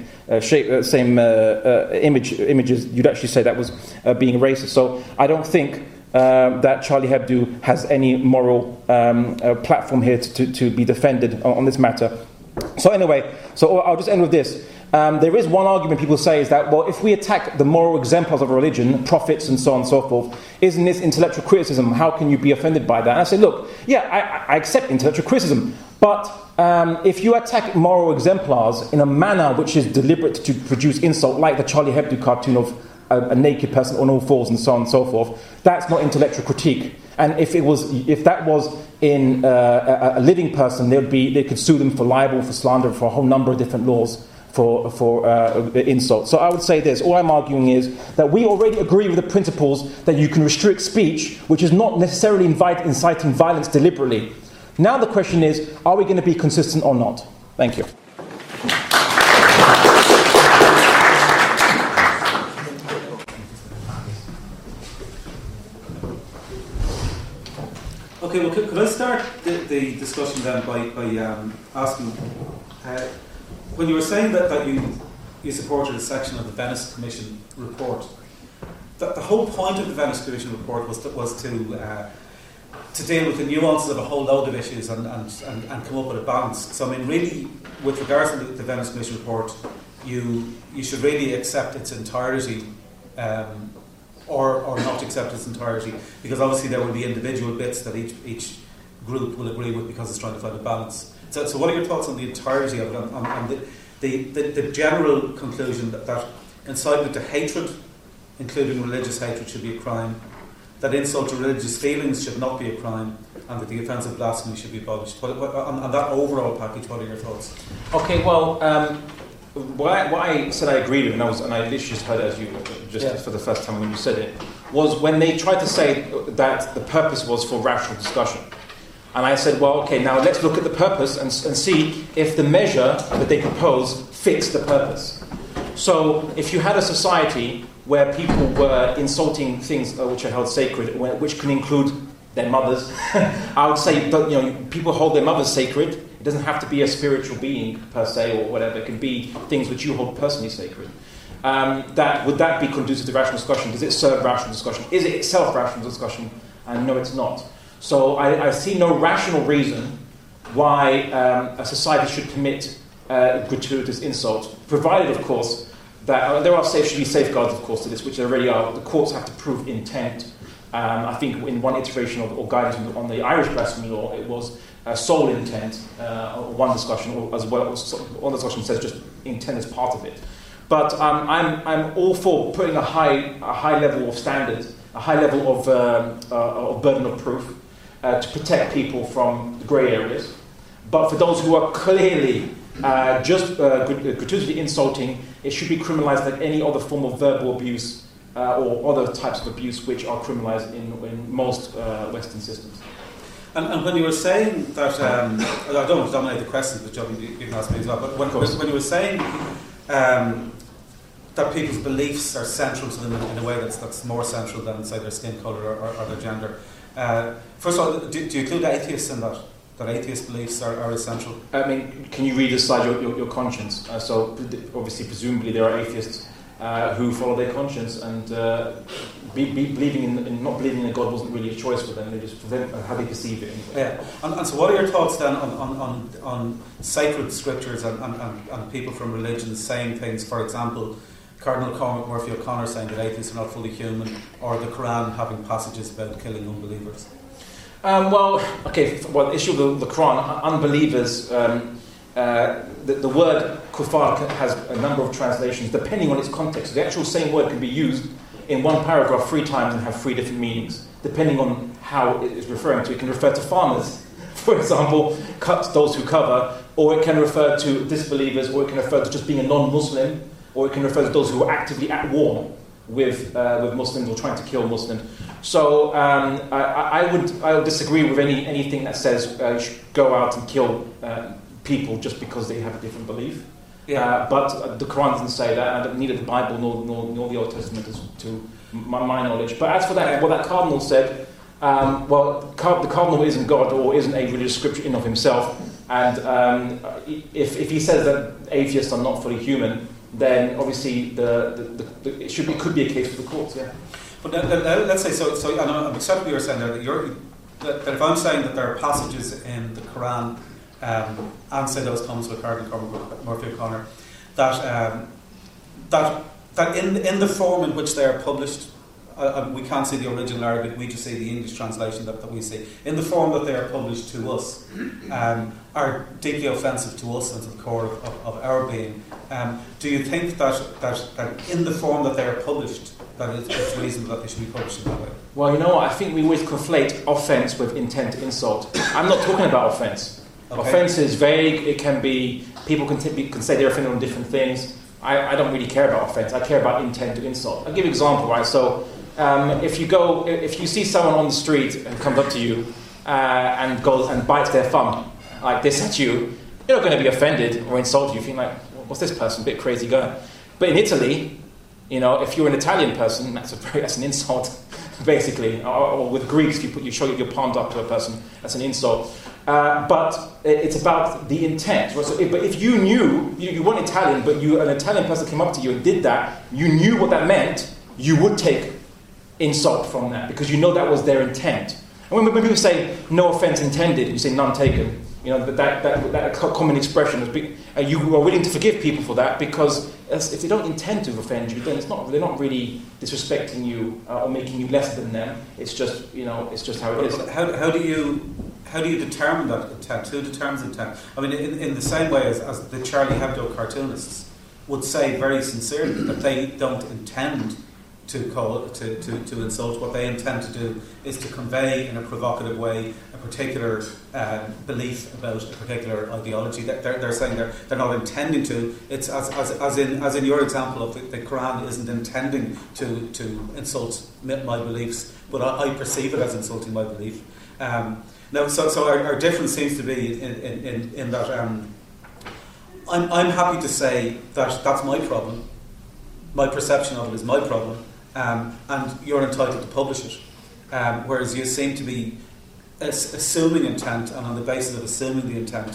images, you'd actually say that was being racist. So I don't think that Charlie Hebdo has any moral platform here to be defended on this matter. So anyway, I'll just end with this. There is one argument people say is that, well, if we attack the moral exemplars of a religion, prophets and so on and so forth, isn't this intellectual criticism? How can you be offended by that? And I say, look, yeah, I accept intellectual criticism, but if you attack moral exemplars in a manner which is deliberate to produce insult, like the Charlie Hebdo cartoon of a naked person on all fours and so on and so forth, that's not intellectual critique. And if that was in a living person, they could sue them for libel, for slander, for a whole number of different laws for insult. So I would say this: all I'm arguing is that we already agree with the principles that you can restrict speech, which is not necessarily inciting violence deliberately. Now the question is, are we going to be consistent or not? Thank you. Okay, well, could I start the discussion then by asking, when you were saying that you supported a section of the Venice Commission report, that the whole point of the Venice Commission report was to deal with the nuances of a whole load of issues and come up with a balance. So, I mean, really, with regards to the Venice Commission report, you should really accept its entirety, or not accept its entirety, because obviously there will be individual bits that each group will agree with because it's trying to find a balance. So what are your thoughts on the entirety of it, on the general conclusion that incitement to hatred, including religious hatred, should be a crime, that insult to religious feelings should not be a crime, and that the offence of blasphemy should be abolished? On that overall package, what are your thoughts? Okay, well, what I said I agreed with, and I literally just heard it as you, for the first time when you said it, was when they tried to say that the purpose was for rational discussion. And I said, well, okay, now let's look at the purpose and see if the measure that they propose fits the purpose. So if you had a society where people were insulting things which are held sacred, which can include their mothers, I would say that people hold their mothers sacred. It doesn't have to be a spiritual being per se or whatever. It can be things which you hold personally sacred. Would that be conducive to rational discussion? Does it serve rational discussion? Is it itself rational discussion? And no, it's not. So I see no rational reason why a society should permit gratuitous insult, provided, of course, that there should be safeguards, of course, to this, which there already are. The courts have to prove intent. I think in one iteration or guidance on the Irish blasphemy law, it was sole intent. One discussion, as well, one discussion says just intent is part of it. But I'm all for putting a high level of standards, a high level of burden of proof to protect people from the grey areas. But for those who are clearly gratuitously insulting, it should be criminalised like any other form of verbal abuse or other types of abuse which are criminalised in most Western systems. And when you were saying that, I don't want to dominate the questions, but John, you can ask me as well, but when you were saying that people's beliefs are central to them in a way that's more central than, say, their skin colour or their gender, first of all, do you include atheists in that? That atheist beliefs are essential? I mean, can you read aside your conscience? So, obviously, presumably, there are atheists who follow their conscience, and believing in not believing in God wasn't really a choice for them. They just how they perceive it. Anyway. Yeah, and so what are your thoughts then on sacred scriptures and people from religions saying things? For example, Cardinal Cormac Murphy O'Connor saying that atheists are not fully human, or the Quran having passages about killing unbelievers. The issue of the Quran, unbelievers, the word kuffar has a number of translations depending on its context. The actual same word can be used in one paragraph 3 times and have 3 different meanings, depending on how it is referring to. It can refer to farmers, for example, those who cover, or it can refer to disbelievers, or it can refer to just being a non-Muslim, or it can refer to those who are actively at war with Muslims or trying to kill Muslims. So I would disagree with anything that says you should go out and kill people just because they have a different belief. Yeah. But the Quran doesn't say that, and neither the Bible nor the Old Testament is to my knowledge. But as for that, what that cardinal said, the cardinal isn't God or isn't a religious scripture in of himself, and if he says that atheists are not fully human, then obviously it could be a case for the courts. Yeah. But let's say so. And I'm accepting what you're saying there. That if I'm saying that there are passages in the Quran, and say those comes with Cardinal Cormac Murphy O'Connor, that in the form in which they are published, we can't see the original Arabic. We just see the English translation that we see. In the form that they are published to us, are deeply offensive to us and to the core of our being. Do you think that in the form that they are published, that it's reasonable that they should be published in that way? Well, you know what? I think we always conflate offence with intent to insult. I'm not talking about offence. Okay. Offence is vague. It can be, people can say they're offended on different things. I don't really care about offence. I care about intent to insult. I'll give you an example, right? So if you see someone on the street and comes up to you and goes and bites their thumb like this at you, you're not going to be offended or insult you. You think like, what's this person? A bit crazy guy. But in Italy, if you're an Italian person, that's an insult. basically. Or with Greeks, if you show your palms up to a person, that's an insult. But it's about the intent. But if you knew, you weren't Italian, but an Italian person came up to you and did that, you knew what that meant, you would take insult from that, because you know that was their intent. And when people say, no offense intended, you say none taken. That common expression, you are willing to forgive people for that, because if they don't intend to offend you, then they're not really disrespecting you or making you less than them. It's just how it is. How do you determine that intent? Who determines intent? I mean, in the same way as the Charlie Hebdo cartoonists would say very sincerely that they don't intend to insult. What they intend to do is to convey in a provocative way a particular belief about a particular ideology. They're saying they're not intending to. It's as in your example of the Quran isn't intending to insult my beliefs, but I perceive it as insulting my belief. Now, so our difference seems to be in that I'm happy to say that that's my problem. My perception of it is my problem. And you're entitled to publish it, whereas you seem to be assuming intent, and on the basis of assuming the intent,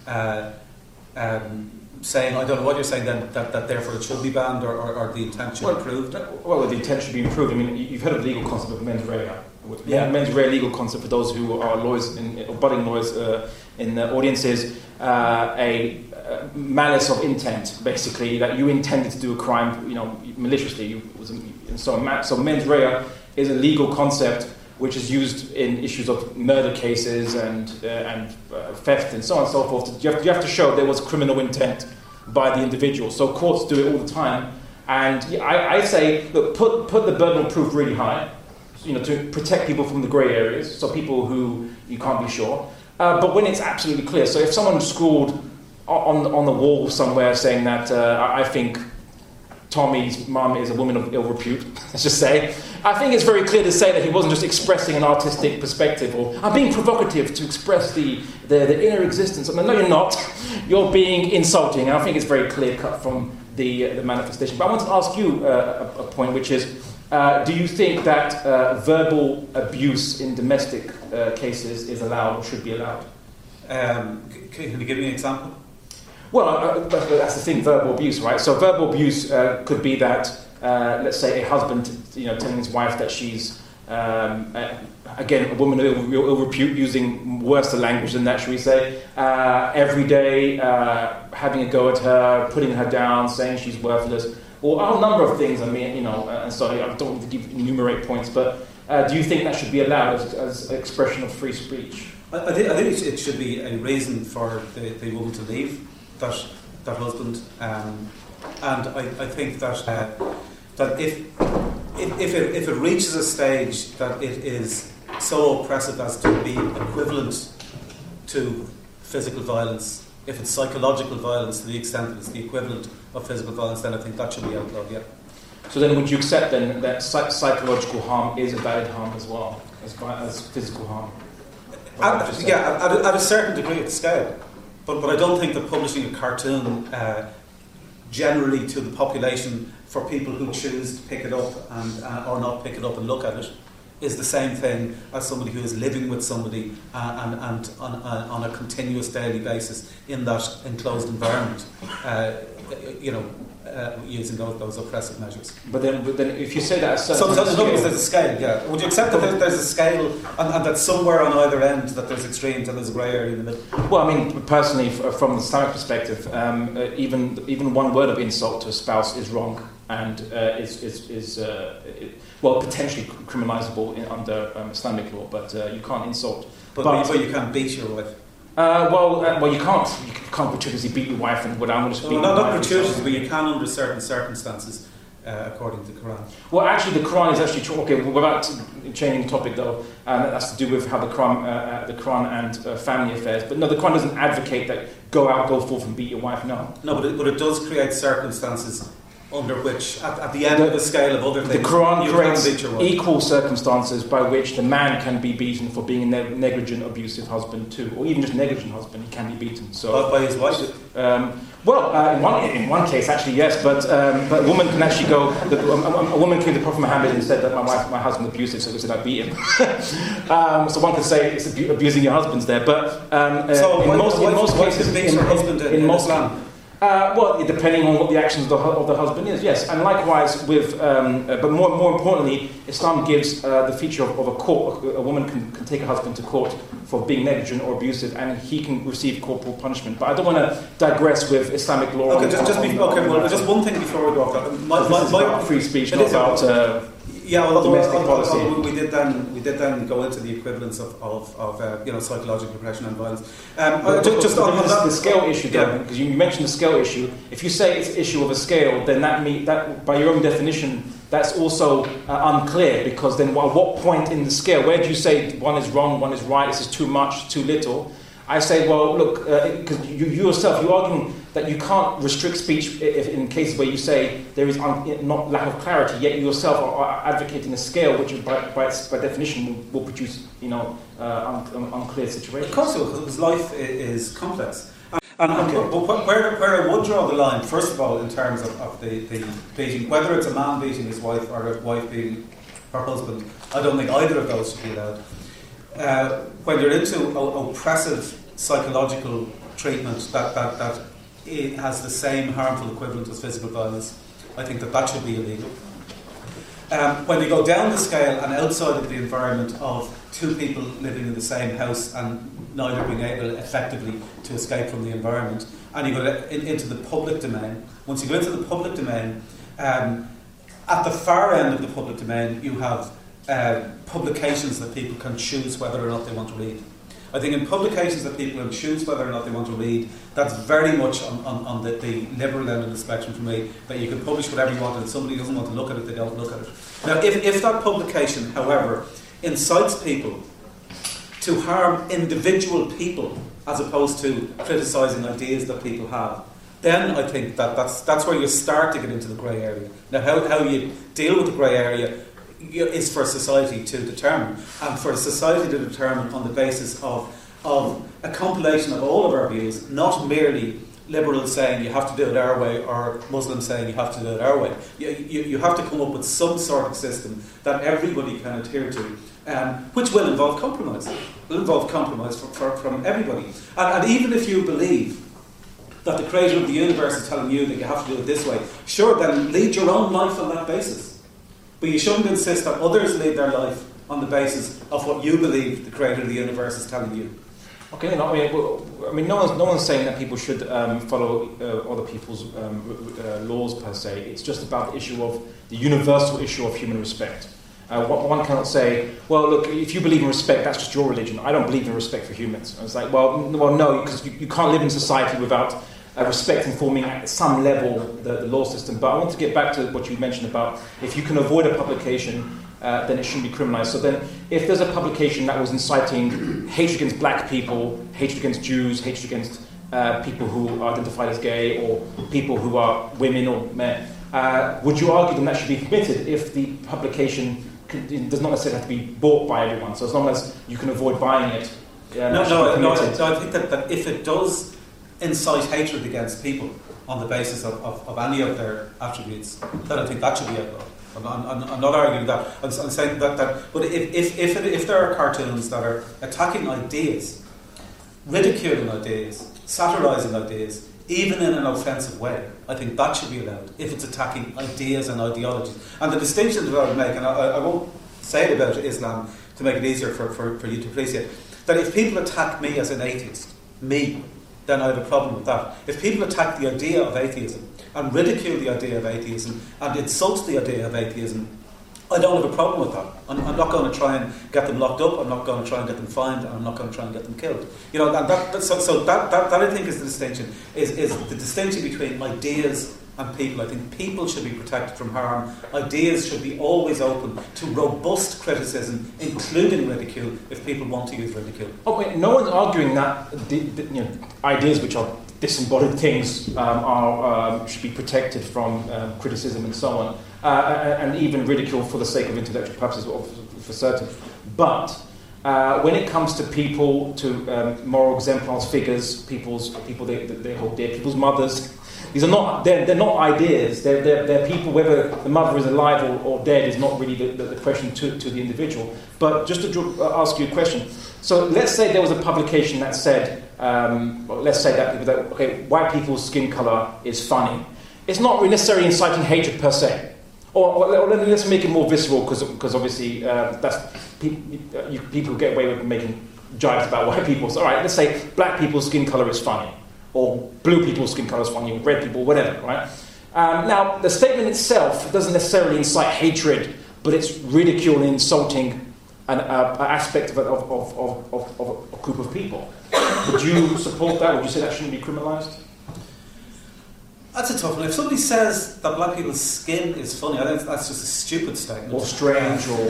saying, I don't know what you're saying then, that therefore it should be banned, or the intent should be improved. Well, the intent should be improved. I mean, you've heard of the legal concept of mens rea. Yeah. Mens rea legal concept, for those who are lawyers or budding lawyers in the audiences, a malice of intent, basically, that you intended to do a crime, maliciously. So mens rea is a legal concept which is used in issues of murder cases and theft and so on and so forth. You have to show there was criminal intent by the individual. So courts do it all the time. And I say, look, put the burden of proof really high, to protect people from the grey areas, so people who you can't be sure. But when it's absolutely clear, so if someone scrawled on the wall somewhere saying that I think Tommy's mum is a woman of ill repute, let's just say, I think it's very clear to say that he wasn't just expressing an artistic perspective, or I'm being provocative to express the inner existence. I mean, no, you're not. You're being insulting. And I think it's very clear cut from the manifestation. But I want to ask you a point, which is, do you think that verbal abuse in domestic cases is allowed or should be allowed? Can you give me an example? Well, that's the thing, verbal abuse, right? So verbal abuse could be that, let's say, a husband, telling his wife that she's, again, a woman of ill repute, using worse language than that, should we say, every day having a go at her, putting her down, saying she's worthless, or a whole number of things. I mean, and sorry, I don't want to enumerate points, but do you think that should be allowed as an expression of free speech? I think it should be a reason for the woman to leave that husband, and I think that if it reaches a stage that it is so oppressive as to be equivalent to physical violence, if it's psychological violence to the extent that it's the equivalent of physical violence, then I think that should be outlawed. Yeah. So then, would you accept then that psychological harm is a valid harm as well as physical harm? At a certain degree of scale. But I don't think that publishing a cartoon generally to the population for people who choose to pick it up and or not pick it up and look at it is the same thing as somebody who is living with somebody and on a continuous daily basis in that enclosed environment, using those oppressive measures. But then if you say that as so there's a scale, yeah. Would you accept that there's a scale and that somewhere on either end that there's extremes and there's a grey area in the middle? Well, I mean, personally, from the Islamic perspective, even one word of insult to a spouse is wrong and is potentially criminalisable under Islamic law. But you can't insult. But you can't beat your wife. You can't gratuitously beat your wife and I'm going to beat not gratuitously, but you can under certain circumstances, according to the Quran. Well, actually, the Quran is actually true. Okay, without changing the topic though, that's to do with how the Quran and family affairs. But no, the Quran doesn't advocate that go forth and beat your wife. No, but it does create circumstances under which, at the end of the scale of other things, the Quran you creates can beat your wife. equal circumstances by which the man can be beaten for being a negligent, abusive husband too, or even just negligent husband. He can be beaten. So by his wife. In one case, actually, yes, but a woman can actually go. A woman came to Prophet Muhammad and said that my husband is abusive, so he said I beat him. So one could say it's abusing your husband's there, but in most cases, in Islam. Depending on what the actions of the husband is, yes. And likewise with, but more importantly, Islam gives the feature of a court. A woman can take a husband to court for being negligent or abusive, and he can receive corporal punishment. But I don't want to digress with Islamic law. Okay, just one thing before we go off that. This is about free speech, not about domestic policy. We did then go into the equivalence of psychological repression and violence. Just on the scale issue, because you mentioned the scale issue. If you say it's an issue of a scale, then that by your own definition, that's also unclear, because then at what point in the scale, where do you say one is wrong, one is right, this is too much, too little? I say, well, look, because you're arguing that you can't restrict speech in cases where you say there is not lack of clarity, yet you yourself are advocating a scale which, by definition, will produce, unclear situations. Of course, because life is complex. But where I would draw the line, first of all, in terms of the beating, whether it's a man beating his wife or a wife beating her husband, I don't think either of those should be allowed. When you're into oppressive psychological treatment that it has the same harmful equivalent as physical violence, I think that should be illegal. When you go down the scale and outside of the environment of two people living in the same house and neither being able effectively to escape from the environment, and you go into the public domain, once you go into the public domain, at the far end of the public domain you have publications that people can choose whether or not they want to read. I think in publications that people can choose whether or not they want to read, that's very much on the liberal end of the spectrum for me, that you can publish whatever you want, and if somebody doesn't want to look at it, they don't look at it. Now, if that publication, however, incites people to harm individual people as opposed to criticising ideas that people have, then I think that's where you start to get into the grey area. Now, how you deal with the grey area is for society to determine, and for society to determine on the basis of a compilation of all of our views, not merely liberals saying you have to do it our way or Muslims saying you have to do it our way. You have to come up with some sort of system that everybody can adhere to, which will involve compromise. It will involve compromise from everybody. And even if you believe that the creator of the universe is telling you that you have to do it this way, sure, then lead your own life on that basis. But you shouldn't insist that others lead their life on the basis of what you believe the creator of the universe is telling you. Okay, no one's saying that people should follow other people's laws per se. It's just about the issue of the universal issue of human respect. One cannot say, well, look, if you believe in respect, that's just your religion. I don't believe in respect for humans. And it's like, well, no, because you can't live in society without respect and forming at some level the law system. But I want to get back to what you mentioned about if you can avoid a publication, then it shouldn't be criminalised. So then, if there's a publication that was inciting hatred against black people, hatred against Jews, hatred against people who are identified as gay, or people who are women or men, would you argue then that should be permitted if the publication does not necessarily have to be bought by everyone? So as long as you can avoid buying it, no, I think that if it does incite hatred against people on the basis of any of their attributes, then I think that should be outlawed. I'm not arguing that. I'm saying that but if there are cartoons that are attacking ideas, ridiculing ideas, satirising ideas, even in an offensive way, I think that should be allowed if it's attacking ideas and ideologies. And the distinction that I would make, and I won't say it about Islam to make it easier for you to appreciate, that if people attack me as an atheist, then I have a problem with that. If people attack the idea of atheism and ridicule the idea of atheism and insult the idea of atheism, I don't have a problem with that. I'm not going to try and get them locked up. I'm not going to try and get them fined, and I'm not going to try and get them killed. You know, and that I think is the distinction. Is the distinction between ideas and people. I think people should be protected from harm. Ideas should be always open to robust criticism, including ridicule, if people want to use ridicule. Okay, no one's arguing that ideas which are disembodied things should be protected from criticism and so on, and even ridicule for the sake of intellectual purposes, for certain. But when it comes to people, to moral exemplars, figures, people they hold dear, people's mothers, these are not they're not ideas. They're people. Whether the mother is alive or dead is not really the question to the individual. But just to ask you a question. So let's say there was a publication that said, let's say that white people's skin color is funny. It's not necessarily inciting hatred per se. Or let's make it more visceral, because obviously people get away with making jibes about white people. So, all right, let's say black people's skin color is funny, or blue people's skin color is funny, or red people, whatever, right? Now, the statement itself doesn't necessarily incite hatred, but it's ridiculing, insulting an aspect of a group of people. Would you support that? Would you say that shouldn't be criminalised? That's a tough one. If somebody says that black people's skin is funny, I think that's just a stupid statement. Or strange, or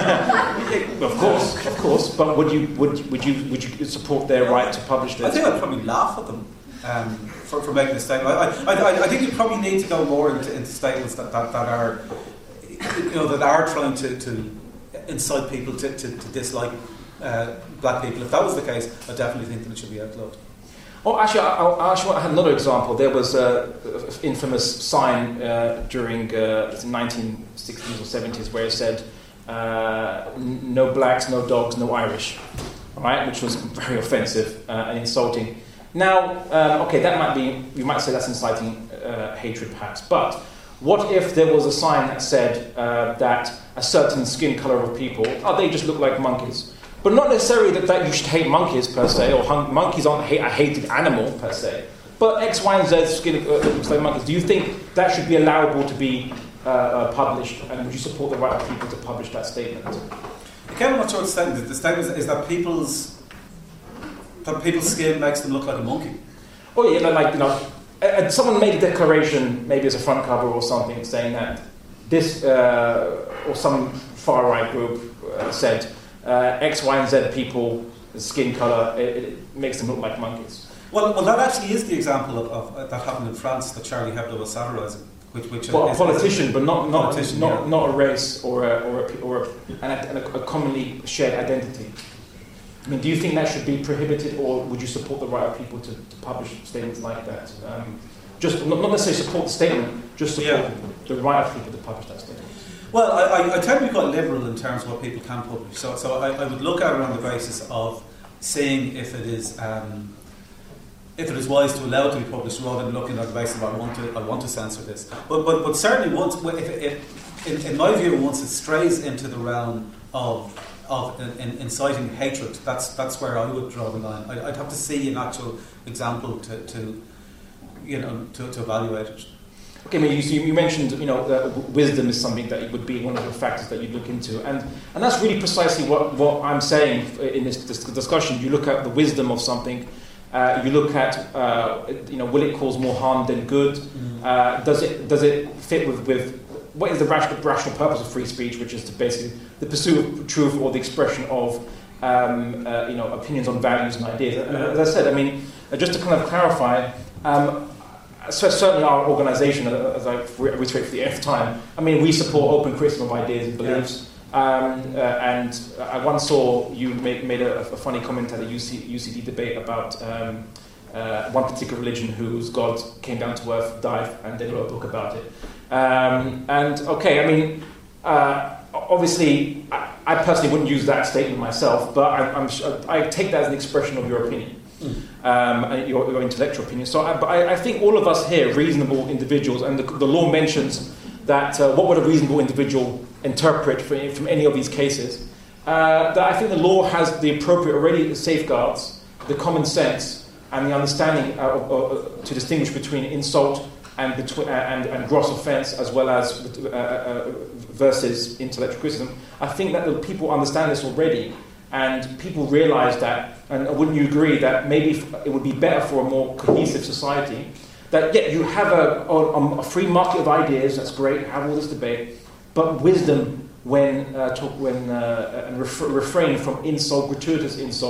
of course. But would you support their right to publish this? I think I'd probably laugh at them for making a statement. I think you probably need to go more into statements that are, that are trying to incite people to dislike black people. If that was the case, I definitely think that it should be outlawed. Oh, actually, I had another example. There was an infamous sign during the 1960s or 70s where it said, no blacks, no dogs, no Irish, right? Which was very offensive and insulting. Now, you might say that's inciting hatred perhaps, but what if there was a sign that said that a certain skin colour of people, they just look like monkeys? But not necessarily that you should hate monkeys per se, or monkeys aren't a hated animal per se. But X, Y, and Z skin looks like monkeys. Do you think that should be allowable to be published? And would you support the right of people to publish that statement? Again, I'm not sure what the statement is. The statement is that people's skin makes them look like a monkey. Oh yeah, someone made a declaration, maybe as a front cover or something, saying that this or some far right group said. X, Y, and Z people, the skin colour, it makes them look like monkeys. Well, that actually is the example of that happened in France that Charlie Hebdo was satirising. Which a politician, but not a race or a commonly shared identity. I mean, do you think that should be prohibited, or would you support the right of people to publish statements like that? Just not necessarily support the statement, just support the right of people to publish that statement. Well, I tend to be quite liberal in terms of what people can publish. So I would look at it on the basis of seeing if it is wise to allow it to be published, rather than looking at the basis of I want to censor this. But certainly once, in my view, once it strays into the realm of inciting hatred, that's where I would draw the line. I'd have to see an actual example to evaluate it. Okay, I mean, you mentioned, wisdom is something that would be one of the factors that you'd look into, and that's really precisely what I'm saying in this discussion. You look at the wisdom of something, you look at, will it cause more harm than good? Does it fit with what is the rational purpose of free speech, which is to basically the pursuit of truth or the expression of opinions on values and ideas. And as I said, I mean, just to kind of clarify. So certainly our organisation, as I reiterate for the nth time, I mean, we support open criticism of ideas and beliefs. And I once saw you made a funny comment at a UCD debate about one particular religion whose God came down to earth, died, and then wrote a book about it. Obviously, I personally wouldn't use that statement myself, but I take that as an expression of your opinion. Your intellectual opinion. So I think all of us here, reasonable individuals, and the law mentions that what would a reasonable individual interpret from any of these cases, that I think the law has the appropriate already safeguards, the common sense, and the understanding to distinguish between insult and gross offence, as well as versus intellectual criticism. I think that the people understand this already. And people realise that, and wouldn't you agree that maybe it would be better for a more cohesive society that, you have a free market of ideas, that's great, have all this debate, but wisdom and refrain from insult, gratuitous insult,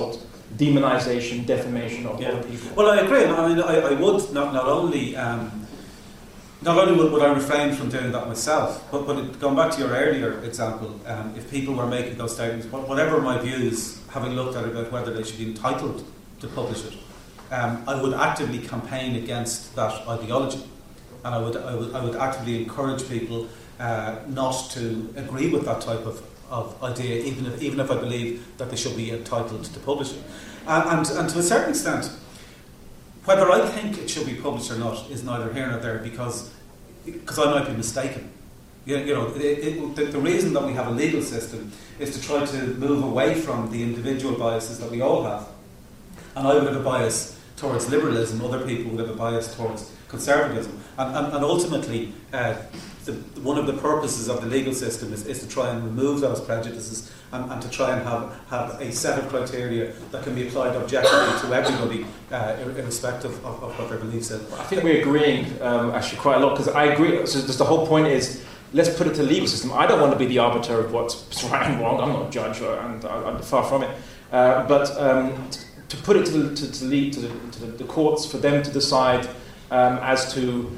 demonisation, defamation of other people. Well, I agree. I mean, I would not only would I refrain from doing that myself, but going back to your earlier example, if people were making those statements, whatever my views, having looked at it about whether they should be entitled to publish it, I would actively campaign against that ideology, and I would actively encourage people not to agree with that type of idea, even if I believe that they should be entitled to publish it. And to a certain extent, whether I think it should be published or not is neither here nor there, because I might be mistaken. The reason that we have a legal system is to try to move away from the individual biases that we all have. And I would have a bias towards liberalism, other people would have a bias towards conservatism. And ultimately, one of the purposes of the legal system is to try and remove those prejudices and to try and have a set of criteria that can be applied objectively to everybody, irrespective of what their beliefs is. I think we're agreeing actually quite a lot, because I agree. So the whole point is, let's put it to the legal system. I don't want to be the arbiter of what's right and wrong. I'm not a judge, and I'm far from it. But to put it to the courts for them to decide as to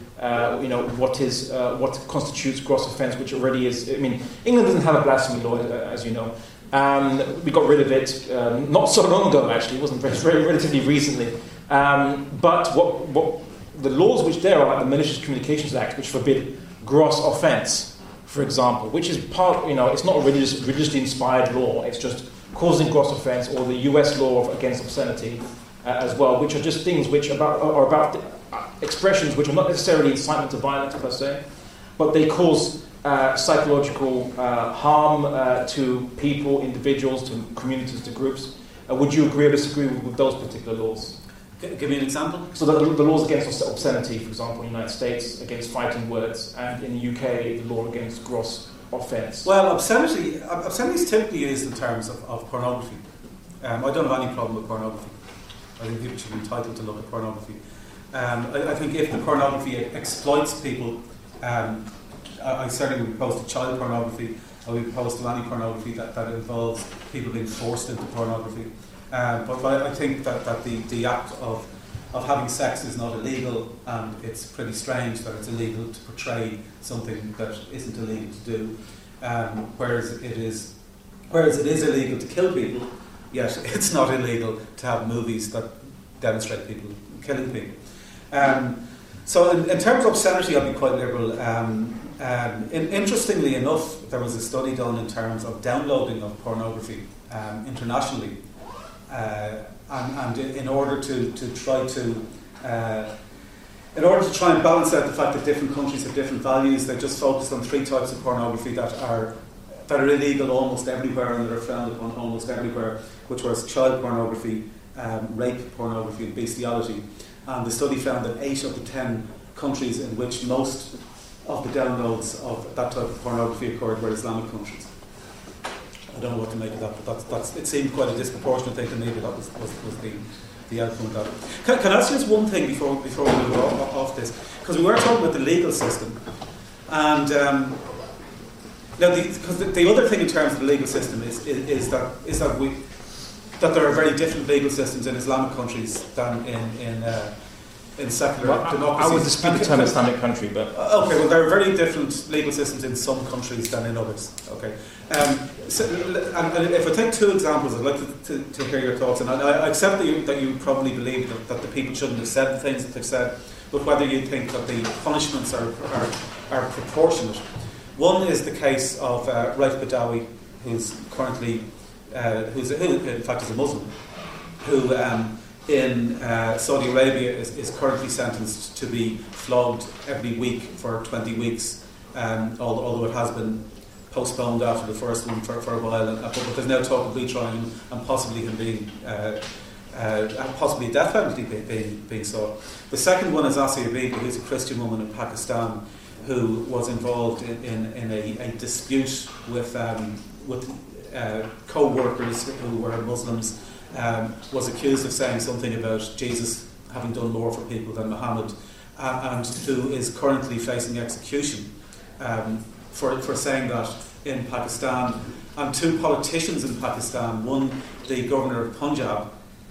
what constitutes gross offence, which already is. I mean, England doesn't have a blasphemy law, as you know. We got rid of it not so long ago. Actually, it wasn't very relatively recently. But what the laws which there are, like the Malicious Communications Act, which forbid gross offence, for example, which is part. It's not a religiously inspired law. It's just causing gross offence, or the US law against obscenity as well, which are just things which are about expressions which are not necessarily incitement to violence per se, but they cause psychological harm to people, individuals, to communities, to groups. Would you agree or disagree with those particular laws? Give me an example. So the laws against obscenity, for example, in the United States, against fighting words, and in the UK, the law against gross offence. Well, obscenity is typically used in terms of pornography. I don't have any problem with pornography. I think people should be entitled to look at pornography. I think if the pornography exploits people, I certainly would be opposed to child pornography. I would be opposed to any pornography that involves people being forced into pornography. But I think that the act of having sex is not illegal, and it's pretty strange that it's illegal to portray something that isn't illegal to do. Whereas it is illegal to kill people, yet it's not illegal to have movies that demonstrate people killing people. So in terms of obscenity, I'd be quite liberal. Interestingly enough, there was a study done in terms of downloading of pornography internationally, and in order to try and balance out the fact that different countries have different values, they just focused on 3 types of pornography that are illegal almost everywhere and that are frowned upon almost everywhere, which was child pornography, rape pornography, and bestiality. And the study found that 8 of the 10 countries in which most of the downloads of that type of pornography occurred were Islamic countries. I don't know what to make of that, but it seemed quite a disproportionate thing to me, but that was the outcome of that. Can I ask you just one thing before we move off this? Because we were talking about the legal system, and because the other thing in terms of the legal system is that there are very different legal systems in Islamic countries than in secular democracies. I would dispute the term Islamic country, but okay. Well, there are very different legal systems in some countries than in others. Okay, and if I take 2 examples, I'd like to hear your thoughts. And I accept that you probably believe that the people shouldn't have said the things that they've said, but whether you think that the punishments are proportionate. One is the case of Raif Badawi, who's currently who in fact is a Muslim, who in Saudi Arabia is currently sentenced to be flogged every week for 20 weeks, although it has been postponed after the first one for a while, but there's now talk of retrying him and possibly him being possibly a death penalty being sought. The second one is Asia Bibi, who's a Christian woman in Pakistan who was involved in a dispute with co-workers who were Muslims, was accused of saying something about Jesus having done more for people than Muhammad, and who is currently facing execution for saying that in Pakistan. And 2 politicians in Pakistan, one the governor of Punjab,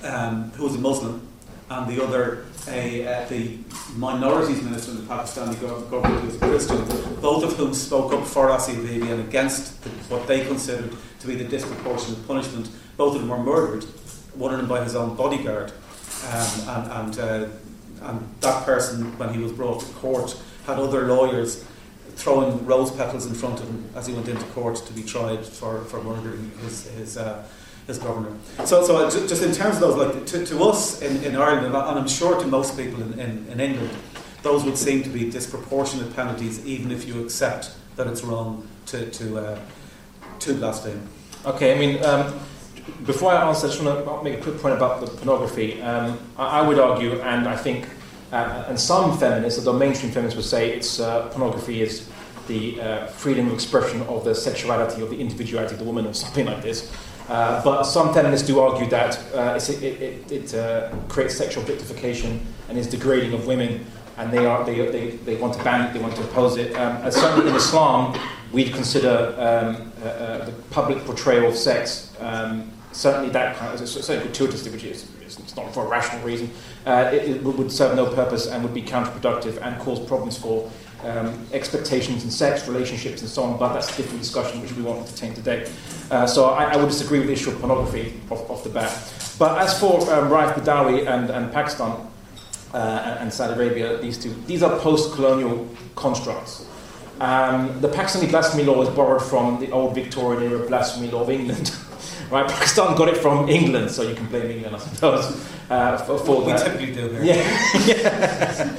who was a Muslim, and the other the minorities minister in the Pakistani government who was a Christian, both of whom spoke up for Asia Bibi and against what they considered to be the disproportionate punishment. Both of them were murdered, one of them by his own bodyguard, and that person, when he was brought to court, had other lawyers throwing rose petals in front of him as he went into court to be tried for murdering his governor. So just in terms of those, like to us in Ireland, and I'm sure to most people in England, those would seem to be disproportionate penalties, even if you accept that it's wrong to blaspheme. Okay, I mean, before I answer, I just want to make a quick point about the pornography. I would argue, and I think, and some feminists, although mainstream feminists would say it's pornography is the freedom of expression of the sexuality or the individuality of the woman or something like this. But some feminists do argue that it creates sexual objectification and is degrading of women, and they want to ban it, they want to oppose it. And certainly in Islam, we consider the public portrayal of sex, certainly that kind of, so gratuitous, which is it's not for a rational reason, it would serve no purpose and would be counterproductive and cause problems for expectations in sex, relationships and so on, but that's a different discussion which we won't entertain today. So I would disagree with the issue of pornography off the bat. But as for Raif Badawi and Pakistan and Saudi Arabia, these are post-colonial constructs. The Pakistani blasphemy law is borrowed from the old Victorian era blasphemy law of England. Right, Pakistan got it from England, so you can blame England, I suppose, for we that. typically do here. Yeah.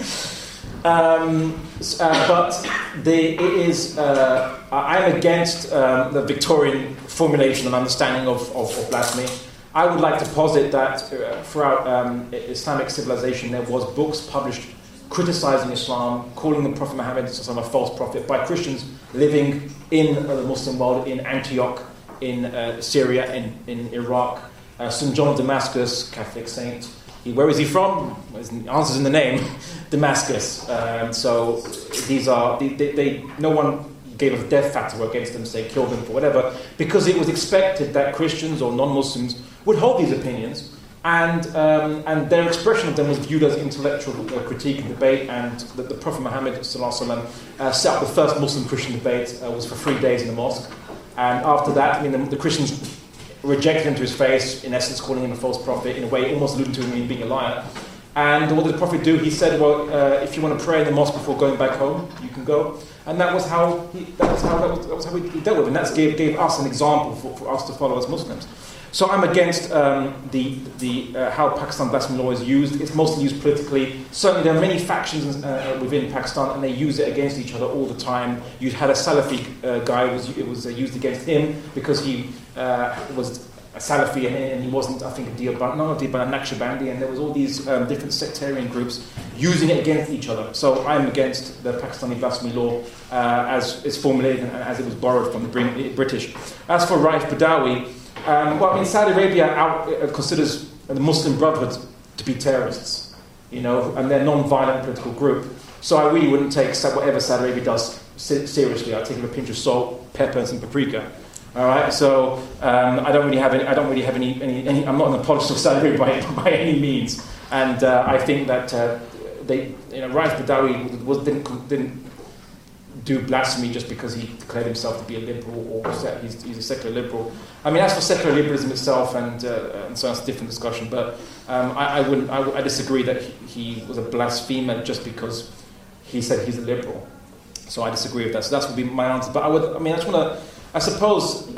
But I'm against the Victorian formulation and understanding of blasphemy. I would like to posit that throughout Islamic civilization there was books published criticizing Islam, calling the Prophet Muhammad a false prophet by Christians living in the Muslim world, in Antioch, in Syria, in Iraq. St. John of Damascus, Catholic saint. Where is he from? The answer's in the name, Damascus. So these are no one gave a death fatwa against them, say kill them for whatever, because it was expected that Christians or non-Muslims would hold these opinions, and their expression of them was viewed as intellectual critique and debate. And the Prophet Muhammad ﷺ set up the first Muslim-Christian debate. Was for 3 days in the mosque, and after that, I mean, the Christians rejected him to his face, in essence calling him a false prophet, in a way almost alluding to him being a liar. And what did the Prophet do? He said, well, if you want to pray in the mosque before going back home, you can go. And that was how he dealt with it. And that gave us an example for us to follow as Muslims. So I'm against how Pakistan blasphemy law is used. It's mostly used politically. Certainly there are many factions within Pakistan, and they use it against each other all the time. You had a Salafi guy, it was used against him because he was a Salafi and he wasn't, I think, a Naqshbandi, and there was all these different sectarian groups using it against each other. So I'm against the Pakistani blasphemy law as it's formulated and as it was borrowed from the British. As for Raif Badawi, Saudi Arabia considers the Muslim Brotherhood to be terrorists, and they're a non-violent political group. So I really wouldn't take whatever Saudi Arabia does seriously. I'd take it with a pinch of salt, pepper, and some paprika. All right. So I don't really have any. I'm not an apologist of Saudi Arabia by any means, and I think that Raif Badawi didn't do blasphemy just because he declared himself to be a liberal or he's a secular liberal. I mean, as for secular liberalism itself, and so that's a different discussion. But I disagree that he was a blasphemer just because he said he's a liberal. So I disagree with that. So that would be my answer. But I suppose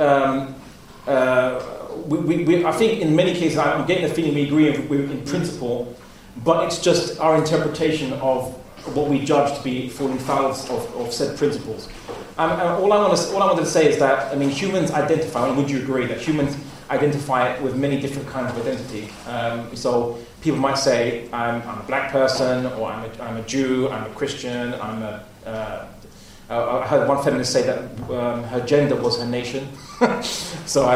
I think in many cases I'm getting the feeling we agree in principle, but it's just our interpretation of what we judge to be falling foul of said principles. All I wanted to say is that, I mean, humans identify, and would you agree that humans identify with many different kinds of identity? So people might say, I'm a black person, or I'm a Jew, I'm a Christian, I heard one feminist say that her gender was her nation. and so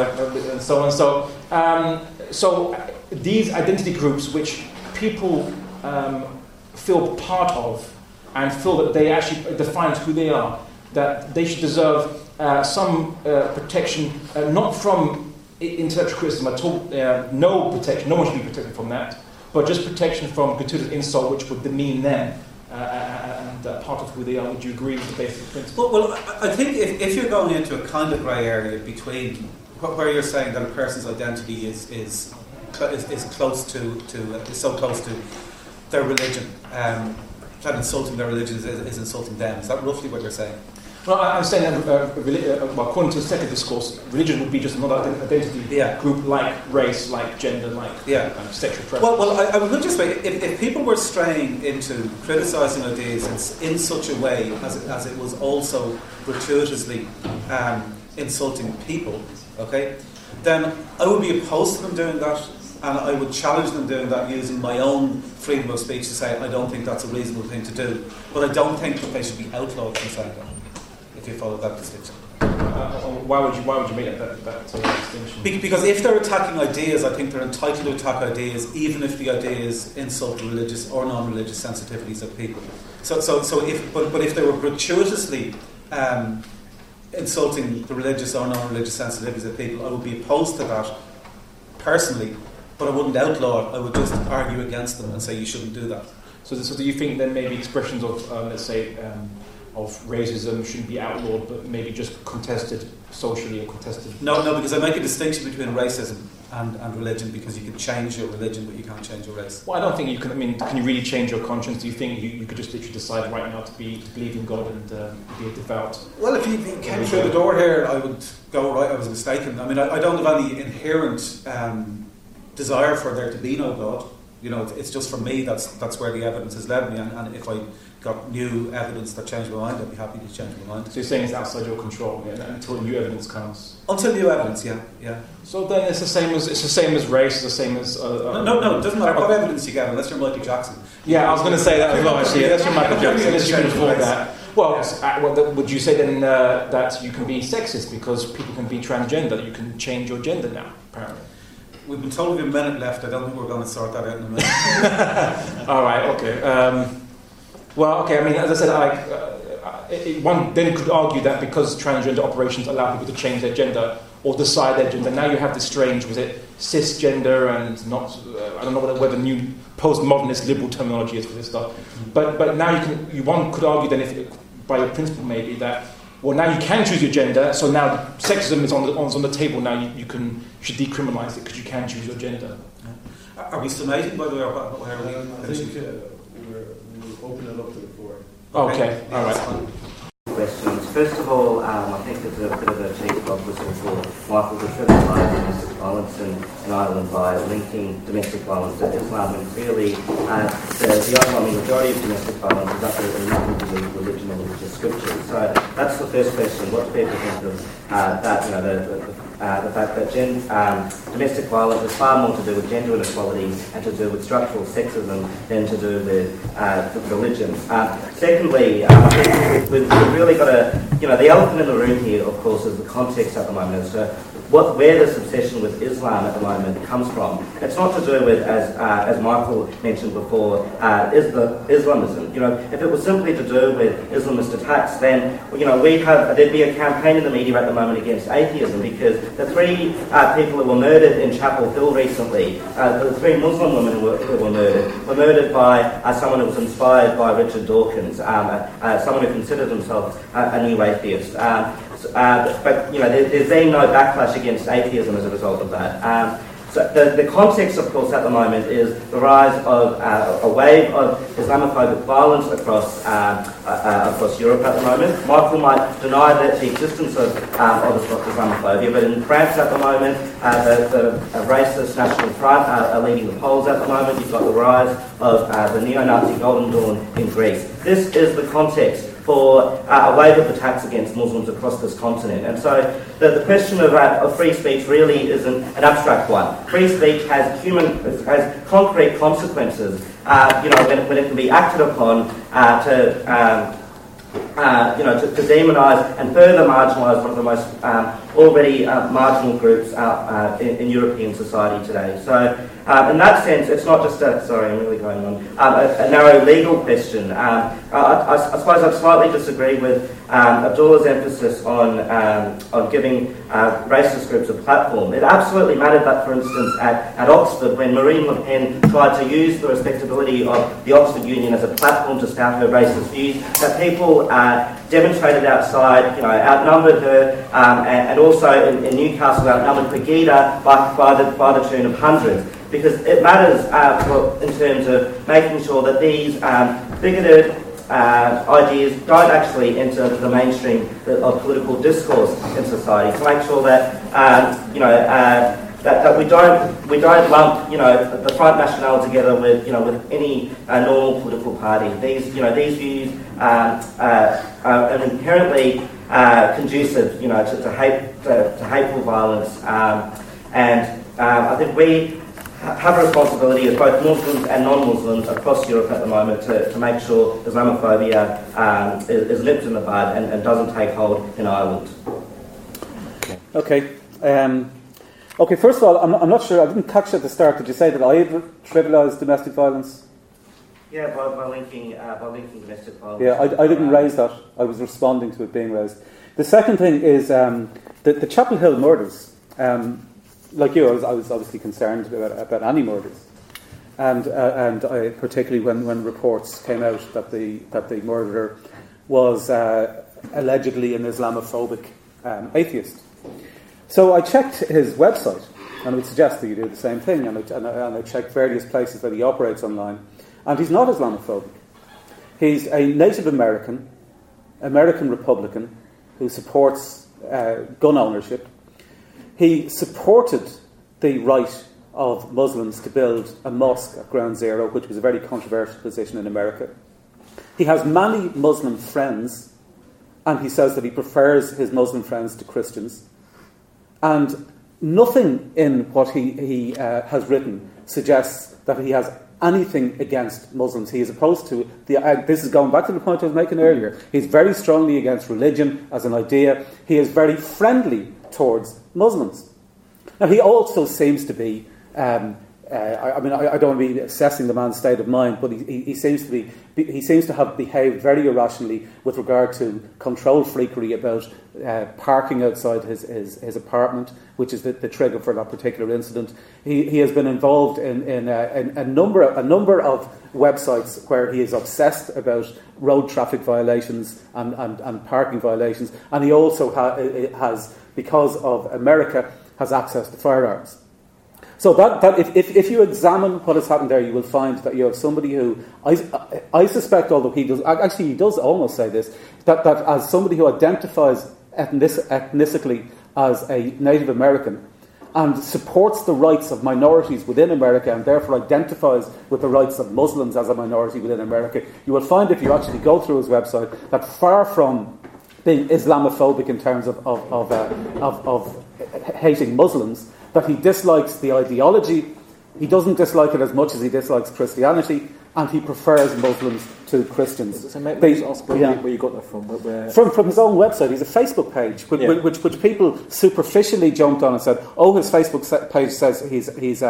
on. So these identity groups, which people feel part of and feel that they actually define who they are, that they should deserve some protection, not from intellectual criticism at all. No protection. No one should be protected from that. But just protection from gratuitous insult, which would demean them and part of who they are. Would you agree with the basic principle? Well, I think if you're going into a kind of grey area between where you're saying that a person's identity is close to is so close to their religion, that insulting their religion is insulting them. Is that roughly what you're saying? Well, I'm saying that according to the second discourse, religion would be just another identity group, like race, like gender, like sexual preference. Well, I would just say, if people were straying into criticising ideas in such a way as it was also gratuitously insulting people, okay, then I would be opposed to them doing that, and I would challenge them doing that using my own freedom of speech to say I don't think that's a reasonable thing to do, but I don't think that they should be outlawed from saying that. If you follow that distinction. Why would you make that distinction? Because if they're attacking ideas, I think they're entitled to attack ideas, even if the ideas insult the religious or non-religious sensitivities of people. So if they were gratuitously insulting the religious or non-religious sensitivities of people, I would be opposed to that personally, but I wouldn't outlaw it. I would just argue against them and say you shouldn't do that. So do you think then maybe expressions of, let's say, of racism shouldn't be outlawed, but maybe just contested socially or contested? No, because I make a distinction between racism and religion, because you can change your religion, but you can't change your race. Well, I don't think you can. I mean, can you really change your conscience? Do you think you could just literally decide right now to believe in God and be a devout? Well, if you came through the door here, I would go, right, I was mistaken. I mean, I don't have any inherent desire for there to be no God. You know, it's just for me, that's where the evidence has led me, and if I got new evidence that changed my mind, I'd be happy to change my mind. So you're saying it's outside your control, until new evidence comes? Until new evidence, yeah. So then it's the same as race, it's the same as... No, it doesn't matter what evidence you get, unless you're Michael Jackson. Yeah, I was going to say that as well, actually. Unless you're Michael Jackson, unless you can afford that. Well, would you say then that you can be sexist because people can be transgender, that you can change your gender now, apparently? We've been told we have a minute left. I don't think we're going to sort that out in a minute. All right, okay. I mean, as I said, one then could argue that because transgender operations allow people to change their gender or decide their gender, now you have this strange, was it cisgender and not, I don't know whether new postmodernist liberal terminology is for this stuff. But now one could argue then, if by your principle maybe, that well, now you can choose your gender, so now sexism is on the table. Now you should decriminalise it because you can choose your gender. Are we summating, by the way, or where are we? I think we'll open it up to the floor. Okay. All right. Questions. First of all, I think there's a bit of a cheap dog whistle for Michael to criticise domestic violence in Ireland by linking domestic violence to Islam, and clearly the overwhelming majority of domestic violence is absolutely nothing to do with religion or religious scripture. So that's the first question. What do people think of that? You know, the fact that domestic violence is far more to do with gender inequality and to do with structural sexism than to do with religion. Secondly, I think we've really got the elephant in the room here, of course, is the context at the moment as to where this obsession with Islam at the moment comes from. It's not to do with, as Michael mentioned before, Islamism. You know, if it was simply to do with Islamist attacks, then there'd be a campaign in the media at the moment against atheism, because the three people who were murdered in Chapel Hill recently, the three Muslim women who were murdered by someone who was inspired by Richard Dawkins, someone who considered himself a new atheist. But there's been no backlash against atheism as a result of that. So the context, of course, at the moment is the rise of a wave of Islamophobic violence across Europe at the moment. Michael might deny the existence of Islamophobia, but in France at the moment, the racist National Front are leading the polls at the moment. You've got the rise of the neo-Nazi Golden Dawn in Greece. This is the context for a wave of attacks against Muslims across this continent. And so the question of free speech really isn't an abstract one. Free speech has concrete consequences, when it can be acted upon to demonise and further marginalise one of the most already marginal groups in European society today. So In that sense, it's not just I'm really going on, a narrow legal question. I suppose I'd slightly disagree with Abdullah's emphasis on giving racist groups a platform. It absolutely mattered that, for instance, at Oxford, when Marine Le Pen tried to use the respectability of the Oxford Union as a platform to spout her racist views, that people demonstrated outside, outnumbered her, and also in Newcastle outnumbered Pegida by the tune of hundreds. Because it matters in terms of making sure that these bigoted ideas don't actually enter the mainstream of political discourse in society. To make sure that that we don't lump the Front National together with any normal political party. These views are inherently conducive to hateful violence, and I think we have a responsibility as both Muslims and non-Muslims across Europe at the moment to make sure Islamophobia is nipped in the bud and doesn't take hold in Ireland. Okay. Okay, first of all, I'm not sure, I didn't catch at the start, did you say that I had trivialised domestic violence? Yeah, by linking domestic violence. Yeah, I didn't raise that. I was responding to it being raised. The second thing is the Chapel Hill murders. Like you, I was obviously concerned about any murders, and I, particularly when reports came out that the murderer was allegedly an Islamophobic atheist. So I checked his website, and I would suggest that you do the same thing. And I checked various places that he operates online, and he's not Islamophobic. He's a Native American Republican who supports gun ownership. He supported the right of Muslims to build a mosque at Ground Zero, which was a very controversial position in America. He has many Muslim friends, and he says that he prefers his Muslim friends to Christians. And nothing in what he has written suggests that he has anything against Muslims. He is opposed to this is going back to the point I was making earlier. He's very strongly against religion as an idea. He is very friendly towards Muslims. Now, he also seems to be, I don't want to be assessing the man's state of mind, but he seems to have behaved very irrationally with regard to control freakery about parking outside his apartment, which is the trigger for that particular incident. He has been involved in a number of websites where he is obsessed about road traffic violations and parking violations, and he also has, because of America, has access to firearms. So that if you examine what has happened there, you will find that you have somebody who I suspect, although he does almost say this, that as somebody who identifies ethnically as a Native American and supports the rights of minorities within America and therefore identifies with the rights of Muslims as a minority within America, you will find, if you actually go through his website, that far from being Islamophobic in terms of hating Muslims, that he dislikes the ideology. He doesn't dislike it as much as he dislikes Christianity, and he prefers Muslims to Christians. So maybe ask where you got that from. From his own website. He's a Facebook page, which people superficially jumped on and said, "Oh, his Facebook page says he's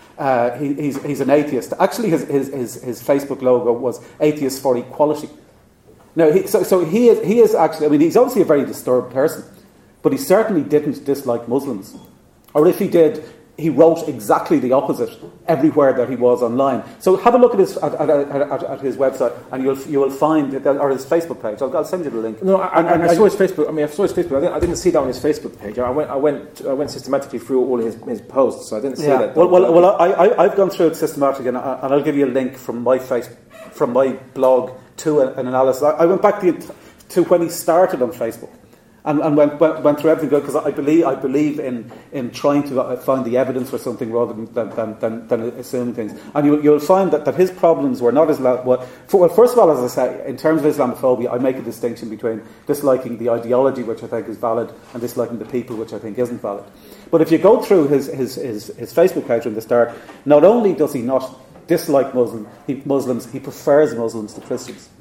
an atheist." Actually, his Facebook logo was "Atheists for Equality." Now, he is actually. I mean, he's obviously a very disturbed person, but he certainly didn't dislike Muslims. Or if he did, he wrote exactly the opposite everywhere that he was online. So have a look at his website, and you will find or his Facebook page. I'll send you the link. No, I saw his Facebook. I saw his Facebook. I didn't see that on his Facebook page. I went systematically through all his posts, so I didn't see that. Well, I've gone through it systematically, and I'll give you a link from my blog to an analysis. I went back to when he started on Facebook. And went through everything because I believe in trying to find the evidence for something rather than assuming things. And you'll find that his problems were not as well. First of all, as I say, in terms of Islamophobia, I make a distinction between disliking the ideology, which I think is valid, and disliking the people, which I think isn't valid. But if you go through his Facebook page from the start, not only does he not dislike Muslims, he prefers Muslims to Christians.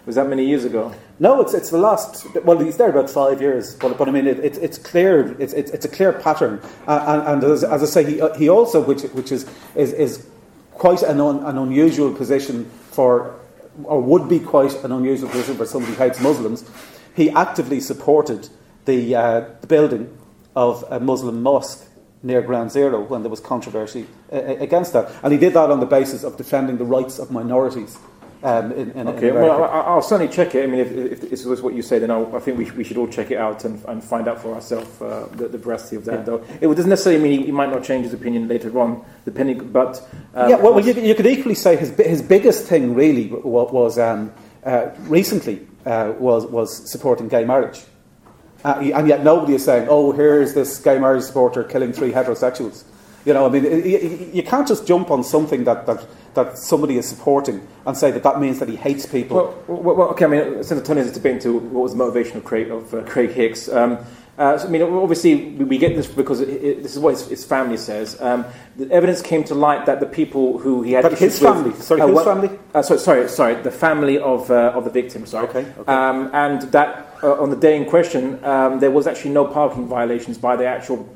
Was that many years ago? No, it's the last. Well, he's there about 5 years, but I mean, it's clear. It's a clear pattern, and as I say, he also, which is quite an unusual position for, or would be quite an unusual position for somebody who hates Muslims. He actively supported the building of a Muslim mosque near Ground Zero when there was controversy against that, and he did that on the basis of defending the rights of minorities. In well, I'll certainly check it. I mean, if this was what you say, then I think we should all check it out and find out for ourselves the veracity of that. Though it doesn't necessarily mean he might not change his opinion later on, depending. But you could equally say his biggest thing really was recently was supporting gay marriage, and yet nobody is saying, "Oh, here's this gay marriage supporter killing 3 heterosexuals." You know, I mean, you can't just jump on something that somebody is supporting and say that means that he hates people. Well, okay. I mean, since turning this debate into what was the motivation of Craig Hicks. So, I mean, obviously, we get this because this is what his family says. The evidence came to light that the people who he had but his family, with, sorry, whose family? Sorry, the family of the victim. Sorry. Okay. And that on the day in question, there was actually no parking violations by the actual.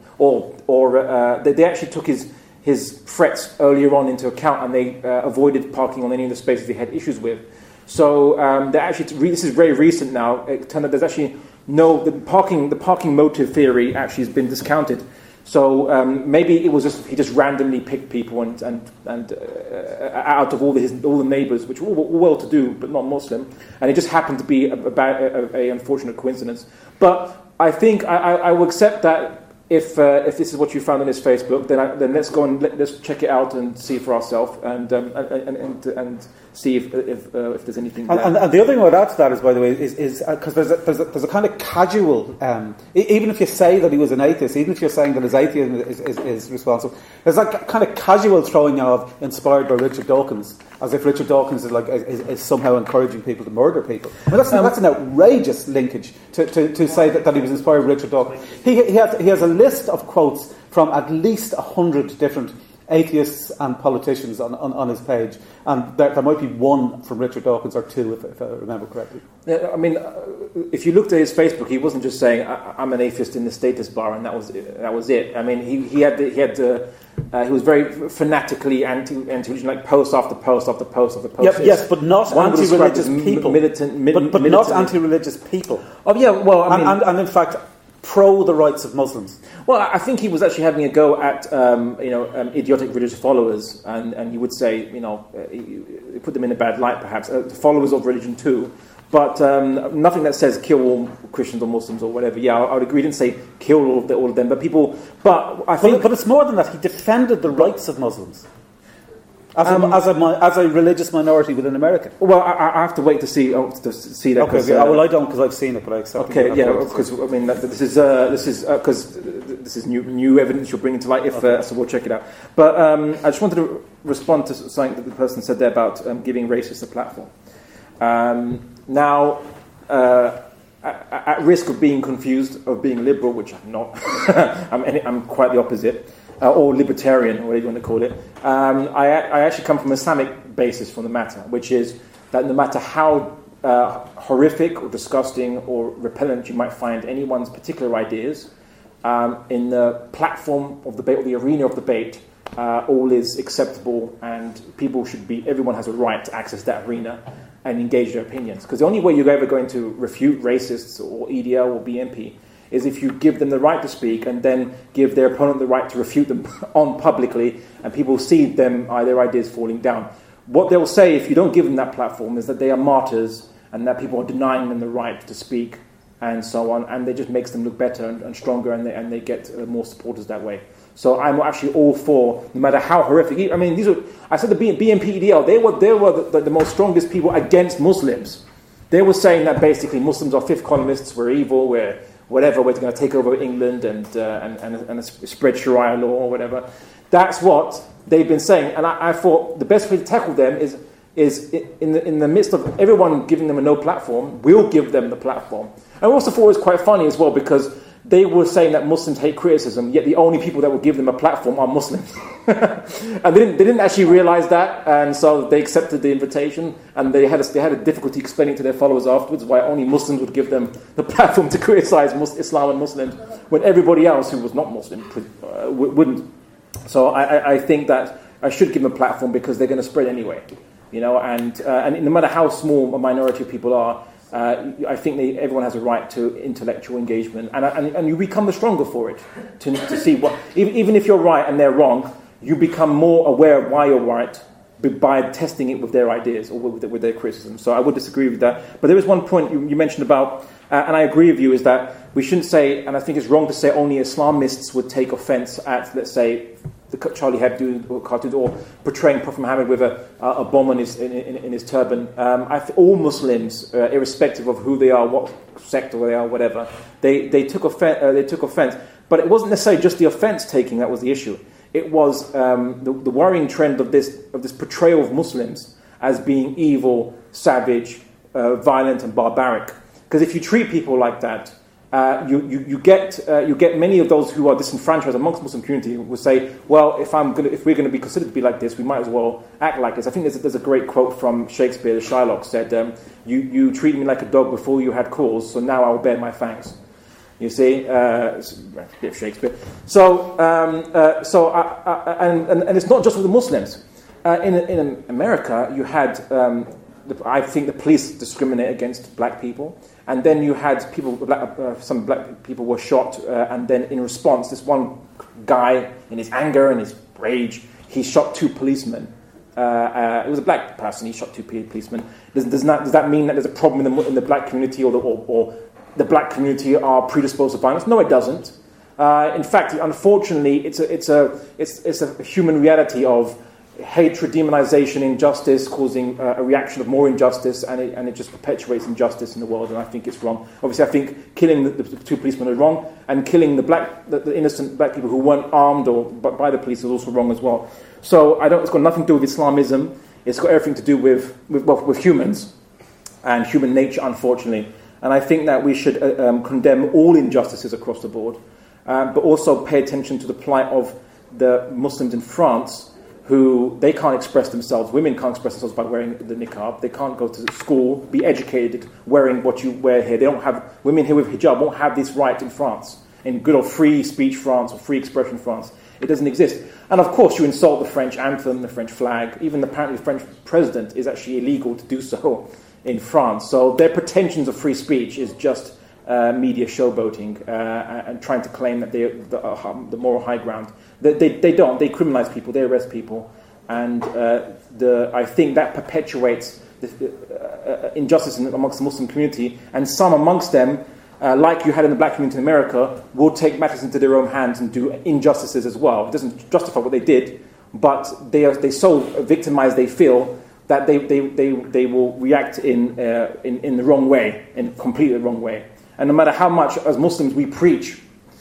They actually took his threats earlier on into account, and they avoided parking on any of the spaces they had issues with. So this is very recent now. It turned out there's actually the parking motive theory actually has been discounted. So maybe it was he just randomly picked people and out of all the neighbours, which were all well-to-do but not Muslim, and it just happened to be a unfortunate coincidence. But I think I will accept that. If this is what you found on his Facebook, then let's go and let's check it out and see it for ourselves and see if there's anything. And the other thing I would add to that is, by the way, is because there's a kind of casual. Even if you say that he was an atheist, even if you're saying that his atheism is responsible, there's that kind of casual throwing of inspired by Richard Dawkins, as if Richard Dawkins is somehow encouraging people to murder people. I mean, that's an outrageous linkage to say that he was inspired by Richard Dawkins. He has a list of quotes from at least 100 different atheists and politicians on his page, and there might be one from Richard Dawkins or 2 if I remember correctly. I mean, if you looked at his Facebook, he wasn't just saying I'm an atheist in the status bar and that was it. I mean, he was very fanatically anti-religion, like post after post after post after post. Yes, but not anti-religious people. But not anti-religious people. Oh yeah, well, I mean, and in fact, pro the rights of Muslims. Well, I think he was actually having a go at idiotic religious followers, and you would say, you put them in a bad light, perhaps, followers of religion too. But nothing that says kill all Christians or Muslims or whatever. Yeah, I would agree. He didn't say kill all of them, but people. But I think, but it's more than that. He defended the rights of Muslims. As a religious minority within America. Well, I have to wait to see that. Okay, I don't because I've seen it, but I accept. Okay, yeah, because I mean this is new evidence you're bringing to light. So we'll check it out. But I just wanted to respond to something that the person said there about giving racists a platform. Now, at risk of being confused of being liberal, which I'm not, I'm quite the opposite. Or libertarian, or whatever you want to call it. I actually come from an Islamic basis from the matter, which is that no matter how horrific or disgusting or repellent you might find anyone's particular ideas, in the platform of debate or the arena of debate, all is acceptable, and everyone has a right to access that arena and engage their opinions. Because the only way you're ever going to refute racists or EDL or BNP is if you give them the right to speak and then give their opponent the right to refute them on publicly, and people see their ideas falling down. What they'll say if you don't give them that platform is that they are martyrs and that people are denying them the right to speak and so on, and it just makes them look better and stronger, and they get more supporters that way. So I'm actually all for, no matter how horrific. I mean, I said the BNP EDL, they were the most strongest people against Muslims. They were saying that basically Muslims are fifth columnists, we're evil, we're whatever, we're going to take over England and spread Sharia law or whatever. That's what they've been saying. And I thought the best way to tackle them is in the midst of everyone giving them a no platform, we'll give them the platform. And I also thought it was quite funny as well, because they were saying that Muslims hate criticism, yet the only people that would give them a platform are Muslims. And they didn't actually realize that, and so they accepted the invitation, and they had a difficulty explaining to their followers afterwards why only Muslims would give them the platform to criticize Islam and Muslims, when everybody else who was not Muslim wouldn't. So I think that I should give them a platform because they're going to spread anyway, and no matter how small a minority of people are, I think everyone has a right to intellectual engagement, and you become the stronger for it. To see what, even if you're right and they're wrong, you become more aware of why you're right by testing it with their ideas or with their criticism. So I would disagree with that. But there is one point you mentioned about, and I agree with you, is that we shouldn't say, and I think it's wrong to say only Islamists would take offence at, let's say, the Charlie Hebdo cartoon, or portraying Prophet Muhammad with a bomb in his turban. All Muslims, irrespective of who they are, what sector they are, whatever, they took offence. But it wasn't necessarily just the offence taking that was the issue. It was the worrying trend of this portrayal of Muslims as being evil, savage, violent, and barbaric. Because if you treat people like that, you get many of those who are disenfranchised amongst Muslim community who will say, well, if we're going to be considered to be like this, we might as well act like this. I think there's a great quote from Shakespeare. The Shylock said, "You treated me like a dog before you had cause, so now I will bear my fangs." You see, it's a bit of Shakespeare. So it's not just with the Muslims. In America, you had, I think the police discriminate against black people. And then you had some black people were shot, and then in response, this one guy, in his anger and his rage, he shot 2 policemen. It was a black person. He shot 2 policemen. Does that mean that there's a problem in the black community, or the black community are predisposed to violence? No, it doesn't. In fact, unfortunately, it's a human reality of hatred, demonization, injustice, causing a reaction of more injustice, and it just perpetuates injustice in the world, and I think it's wrong. Obviously, I think killing the 2 policemen is wrong, and killing the innocent black people who weren't armed by the police is also wrong as well. So it's got nothing to do with Islamism. It's got everything to do with humans and human nature, unfortunately. And I think that we should condemn all injustices across the board, but also pay attention to the plight of the Muslims in France, who they can't express themselves. Women can't express themselves by wearing the niqab. They can't go to school, be educated, wearing what you wear here. They don't have, women here with hijab won't have this right in France, in good old free speech France or free expression France. It doesn't exist. And of course, you insult the French anthem, the French flag. Even apparently the French president is actually illegal to do so in France. So their pretensions of free speech is just media showboating and trying to claim that they're the moral high ground. They don't. They criminalize people. They arrest people. And I think that perpetuates injustice amongst the Muslim community. And some amongst them, like you had in the black community in America, will take matters into their own hands and do injustices as well. It doesn't justify what they did, but they so victimized they feel that they will react in the wrong way, in completely the wrong way. And no matter how much as Muslims we preach,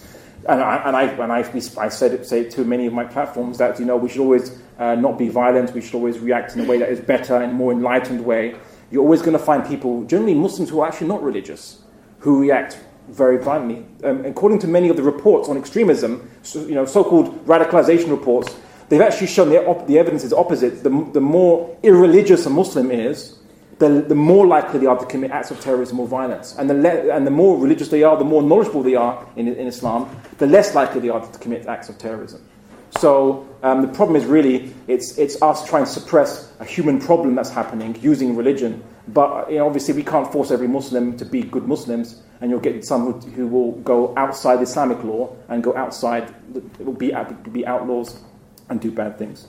I say to many of my platforms that we should always not be violent. We should always react in a way that is better and more enlightened way. You're always going to find people, generally Muslims who are actually not religious, who react very violently. According to many of the reports on extremism, so-called radicalization reports, they've actually shown the evidence is opposite. The more irreligious a Muslim is, the more likely they are to commit acts of terrorism or violence. And the more religious they are, the more knowledgeable they are in Islam, the less likely they are to commit acts of terrorism. So the problem is really, it's us trying to suppress a human problem that's happening using religion. But obviously we can't force every Muslim to be good Muslims, and you'll get some who will go outside Islamic law and go outside, will be outlaws and do bad things.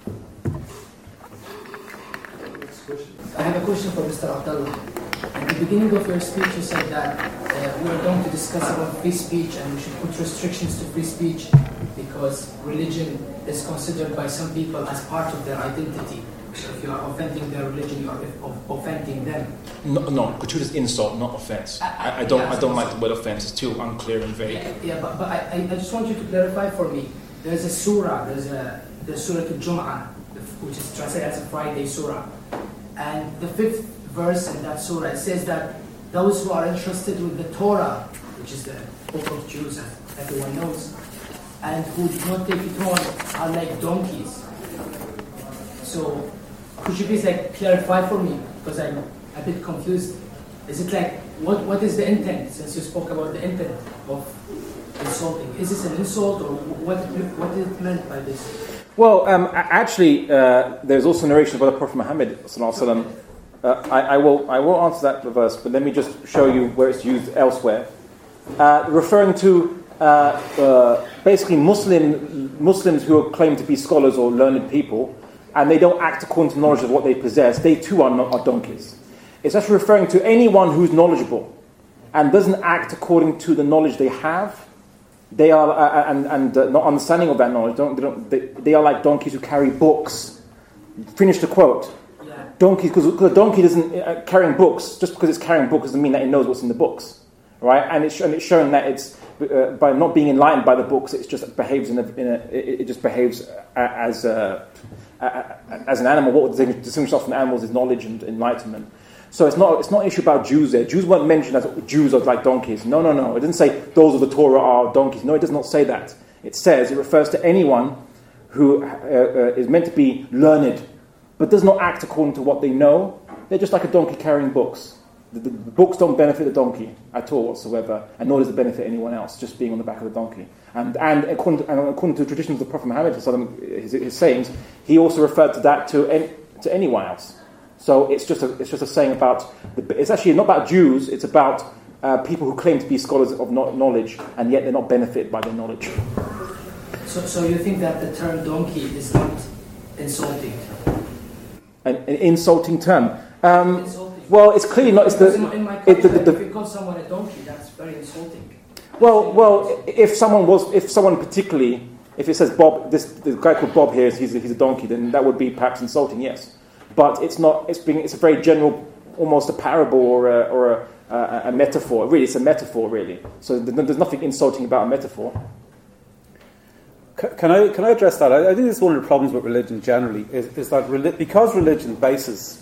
I have a question for Mr. Abdullah. At the beginning of your speech, you said that we are going to discuss about free speech and we should put restrictions to free speech because religion is considered by some people as part of their identity. So if you are offending their religion, you are offending them. No, could you just insult, not offense? I don't like the word offense. It's too unclear and vague. Yeah, but I just want you to clarify for me. There's a surah, the Surah Al-Jum'ah, which is translated as a Friday surah. And the 5th verse in that surah, it says that those who are entrusted with the Torah which is the book of Jews, as everyone knows, and who did not take it on are like donkeys. So, could you please clarify for me, because I'm a bit confused. Is it what is the intent, since you spoke about the intent of insulting? Is this an insult, or what is it meant by this? Well, actually, there's also narration by the Prophet Muhammad sallallahu alaihi wasallam. I will answer that verse, but let me just show you where it's used elsewhere, referring to basically Muslims who claim to be scholars or learned people, and they don't act according to knowledge of what they possess. They too are donkeys. It's actually referring to anyone who's knowledgeable and doesn't act according to the knowledge they have. They are and not understanding of that knowledge. They are like donkeys who carry books. Finish the quote. Yeah. Donkeys, because a donkey doesn't carrying books. Just because it's carrying books doesn't mean that it knows what's in the books, right? And it's showing that it's by not being enlightened by the books, it just behaves it just behaves as an animal. What would distinguish us from animals is knowledge and enlightenment. So it's not an issue about Jews there. Jews weren't mentioned as Jews are like donkeys. No. It didn't say those of the Torah are donkeys. No, it does not say that. It refers to anyone who is meant to be learned, but does not act according to what they know. They're just like a donkey carrying books. The books don't benefit the donkey at all whatsoever, and nor does it benefit anyone else, just being on the back of the donkey. And according to the traditions of the Prophet Muhammad, his sayings, he also referred to that to anyone else. So it's just a saying about it's actually not about Jews. It's about people who claim to be scholars of knowledge, and yet they're not benefited by their knowledge. So you think that the term donkey is not insulting? An insulting term. Insulting. Well, it's clearly not. It's in my culture, if you call someone a donkey, that's very insulting. Well, if someone particularly, if it says Bob, this guy called Bob here, he's a donkey, then that would be perhaps insulting, yes. But it's not. It's a very general, almost a parable or a metaphor. Really, it's a metaphor, really. So there's nothing insulting about a metaphor. Can I address that? I think it's one of the problems with religion generally is that because religion bases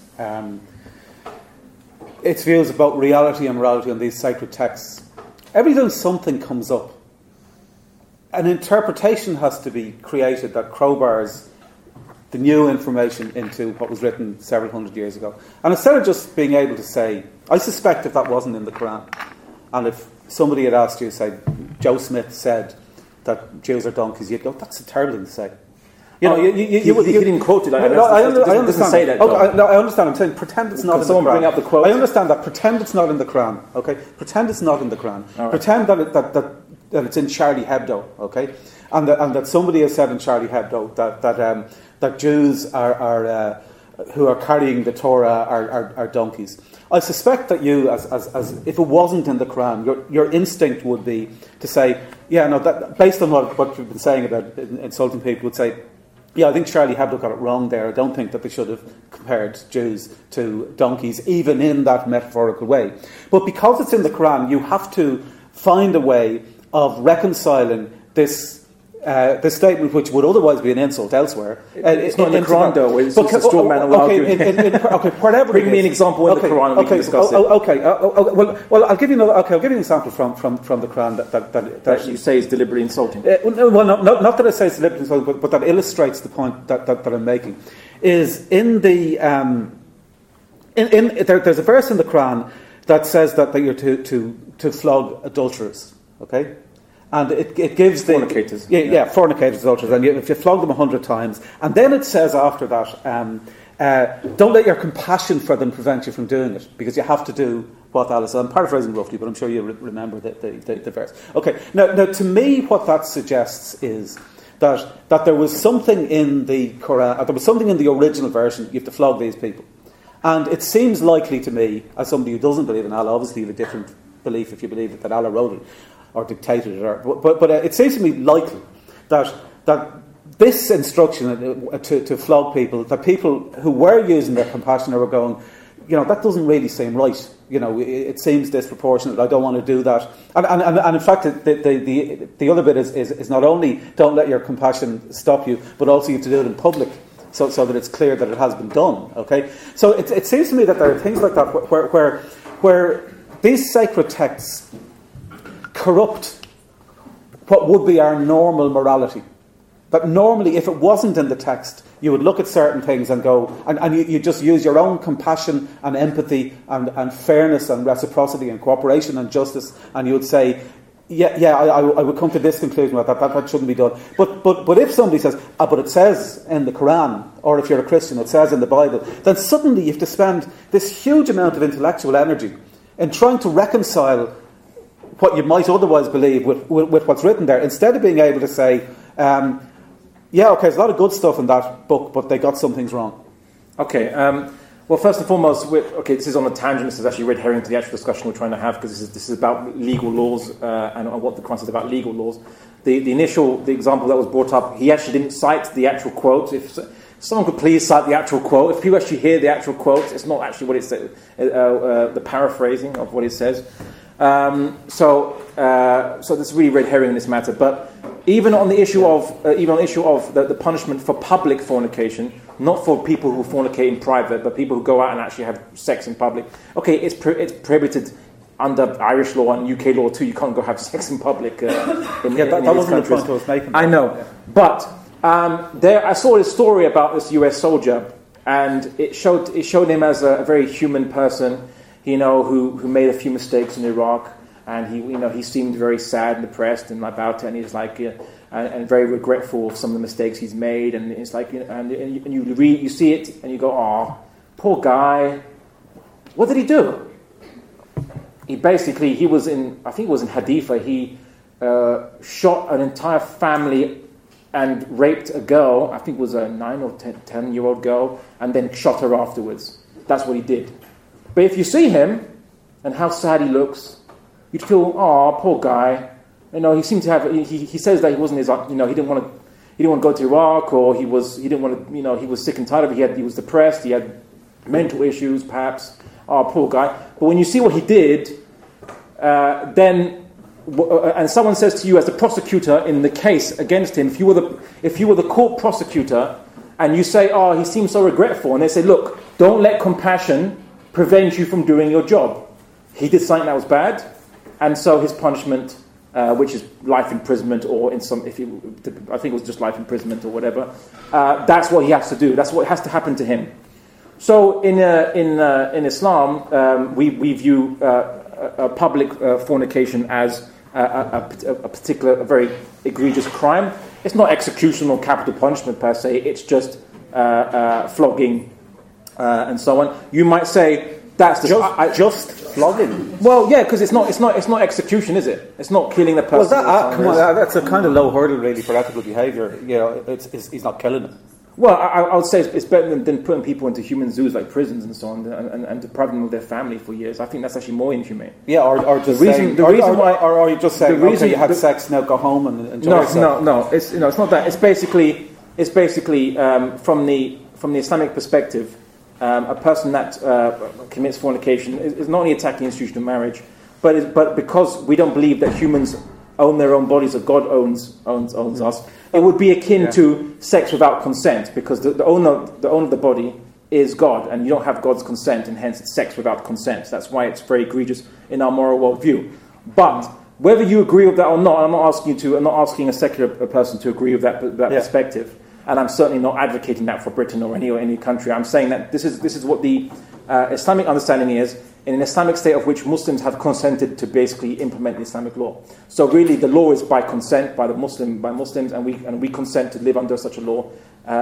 its views about reality and morality on these sacred texts, every time something comes up, an interpretation has to be created that crowbars the new information into what was written several hundred years ago. And instead of just being able to say, I suspect if that wasn't in the Quran, and if somebody had asked you, say, Joe Smith said that Jews are donkeys, you'd go, that's a terrible thing to say. You know, he didn't quote it. I understand. Doesn't say that. I understand. I'm saying pretend it's not in the Quran. Someone bring up the quote? I understand that. Pretend it's not in the Quran. Okay, pretend it's not in the Quran. Right. Pretend that it's in Charlie Hebdo. Okay, and that somebody has said in Charlie Hebdo that Jews are who are carrying the Torah are donkeys. I suspect that you, as if it wasn't in the Quran, your instinct would be to say, yeah, no, that based on what you've been saying about insulting people, would say, yeah, I think Charlie Hebdo got it wrong there. I don't think that they should have compared Jews to donkeys, even in that metaphorical way. But because it's in the Quran, you have to find a way of reconciling this statement, which would otherwise be an insult elsewhere. It's not in the Quran, though. It's a straw man whatever. Bring me an example in the Quran, and we can discuss it. Well, I'll give you an example from the Quran that you say is deliberately insulting. Not that I say it's deliberately insulting, but that illustrates the point that I'm making. Is in the there's a verse in the Quran that says that you're to flog adulterers. Okay. And it gives the fornicators, fornicators, adulterers, and if you flog them 100 times, and then it says after that, don't let your compassion for them prevent you from doing it, because you have to do what Allah said. I'm paraphrasing roughly, but I'm sure you remember the verse. Okay, now to me, what that suggests is that there was something in the Quran, there was something in the original version. You have to flog these people, and it seems likely to me, as somebody who doesn't believe in Allah, obviously you have a different belief if you believe that Allah wrote it or dictated it, but it seems to me likely that this instruction to flog people, that people who were using their compassion were going, that doesn't really seem right. It seems disproportionate. I don't want to do that. And in fact, the other bit is not only don't let your compassion stop you, but also you have to do it in public, so that it's clear that it has been done. Okay, so it seems to me that there are things like that where these sacred texts corrupt what would be our normal morality. That normally, if it wasn't in the text, you would look at certain things and go, and you just use your own compassion and empathy and fairness and reciprocity and cooperation and justice, and you would say, I would come to this conclusion that shouldn't be done. But if somebody says, but it says in the Quran, or if you're a Christian, it says in the Bible, then suddenly you have to spend this huge amount of intellectual energy in trying to reconcile what you might otherwise believe with what's written there, instead of being able to say, there's a lot of good stuff in that book, but they got some things wrong. Okay, well, first and foremost, this is on a tangent. This is actually red herring to the actual discussion we're trying to have, because this is about legal laws and what the Quran says about legal laws. The example that was brought up, he actually didn't cite the actual quote. If someone could please cite the actual quote. If people actually hear the actual quote, it's not actually what it says, the paraphrasing of what it says. So this is really red herring in this matter. But even on the issue of the punishment for public fornication, not for people who fornicate in private, but people who go out and actually have sex in public. Okay, it's prohibited under Irish law and UK law too. You can't go have sex in public. That wasn't the point I was making. I know, but I saw this story about this US soldier, and it showed him as a very human person, who made a few mistakes in Iraq, and he seemed very sad and depressed and about it, and he's like, and very regretful of some of the mistakes he's made, and it's like, and you see it, and you go, oh, poor guy, what did he do? He was in Haditha. He shot an entire family and raped a girl. I think it was a 9 or 10-year-old girl, and then shot her afterwards. That's what he did. But if you see him and how sad he looks, you'd feel, oh, poor guy. He seemed to have. He says that he wasn't he didn't want to go to Iraq, or he was sick and tired of it. He was depressed. He had mental issues, perhaps. Oh, poor guy. But when you see what he did, then and someone says to you as the prosecutor in the case against him, if you were the court prosecutor, and you say, oh, he seems so regretful, and they say, look, don't let compassion prevent you from doing your job. He did something that was bad, and so his punishment, which is life imprisonment, or I think it was just life imprisonment or whatever, that's what he has to do. That's what has to happen to him. So in Islam, we view public fornication as a very egregious crime. It's not execution or capital punishment per se. It's just flogging and so on. You might say that's just flogging. Well, yeah, because it's not execution, is it? It's not killing the person. Well, that's a kind of low hurdle really for ethical behaviour. He's not killing them. Well, I would say it's better than putting people into human zoos like prisons and so on, and depriving them of their family for years. I think that's actually more inhumane. Yeah, or just the reason why are you just saying, okay, you had sex, now go home and enjoy yourself? No. It's not that. It's basically from the Islamic perspective, a person that commits fornication is not only attacking the institution of marriage, but because we don't believe that humans own their own bodies, or God owns us. It would be akin to sex without consent, because the owner of the body is God, and you don't have God's consent, and hence it's sex without consent. That's why it's very egregious in our moral worldview. But whether you agree with that or not, I'm not asking a secular person to agree with that perspective, and I'm certainly not advocating that for Britain or any country. I'm saying that this is what the Islamic understanding is, in an Islamic state of which Muslims have consented to basically implement the Islamic law. So really, the law is by consent by Muslims, and we consent to live under such a law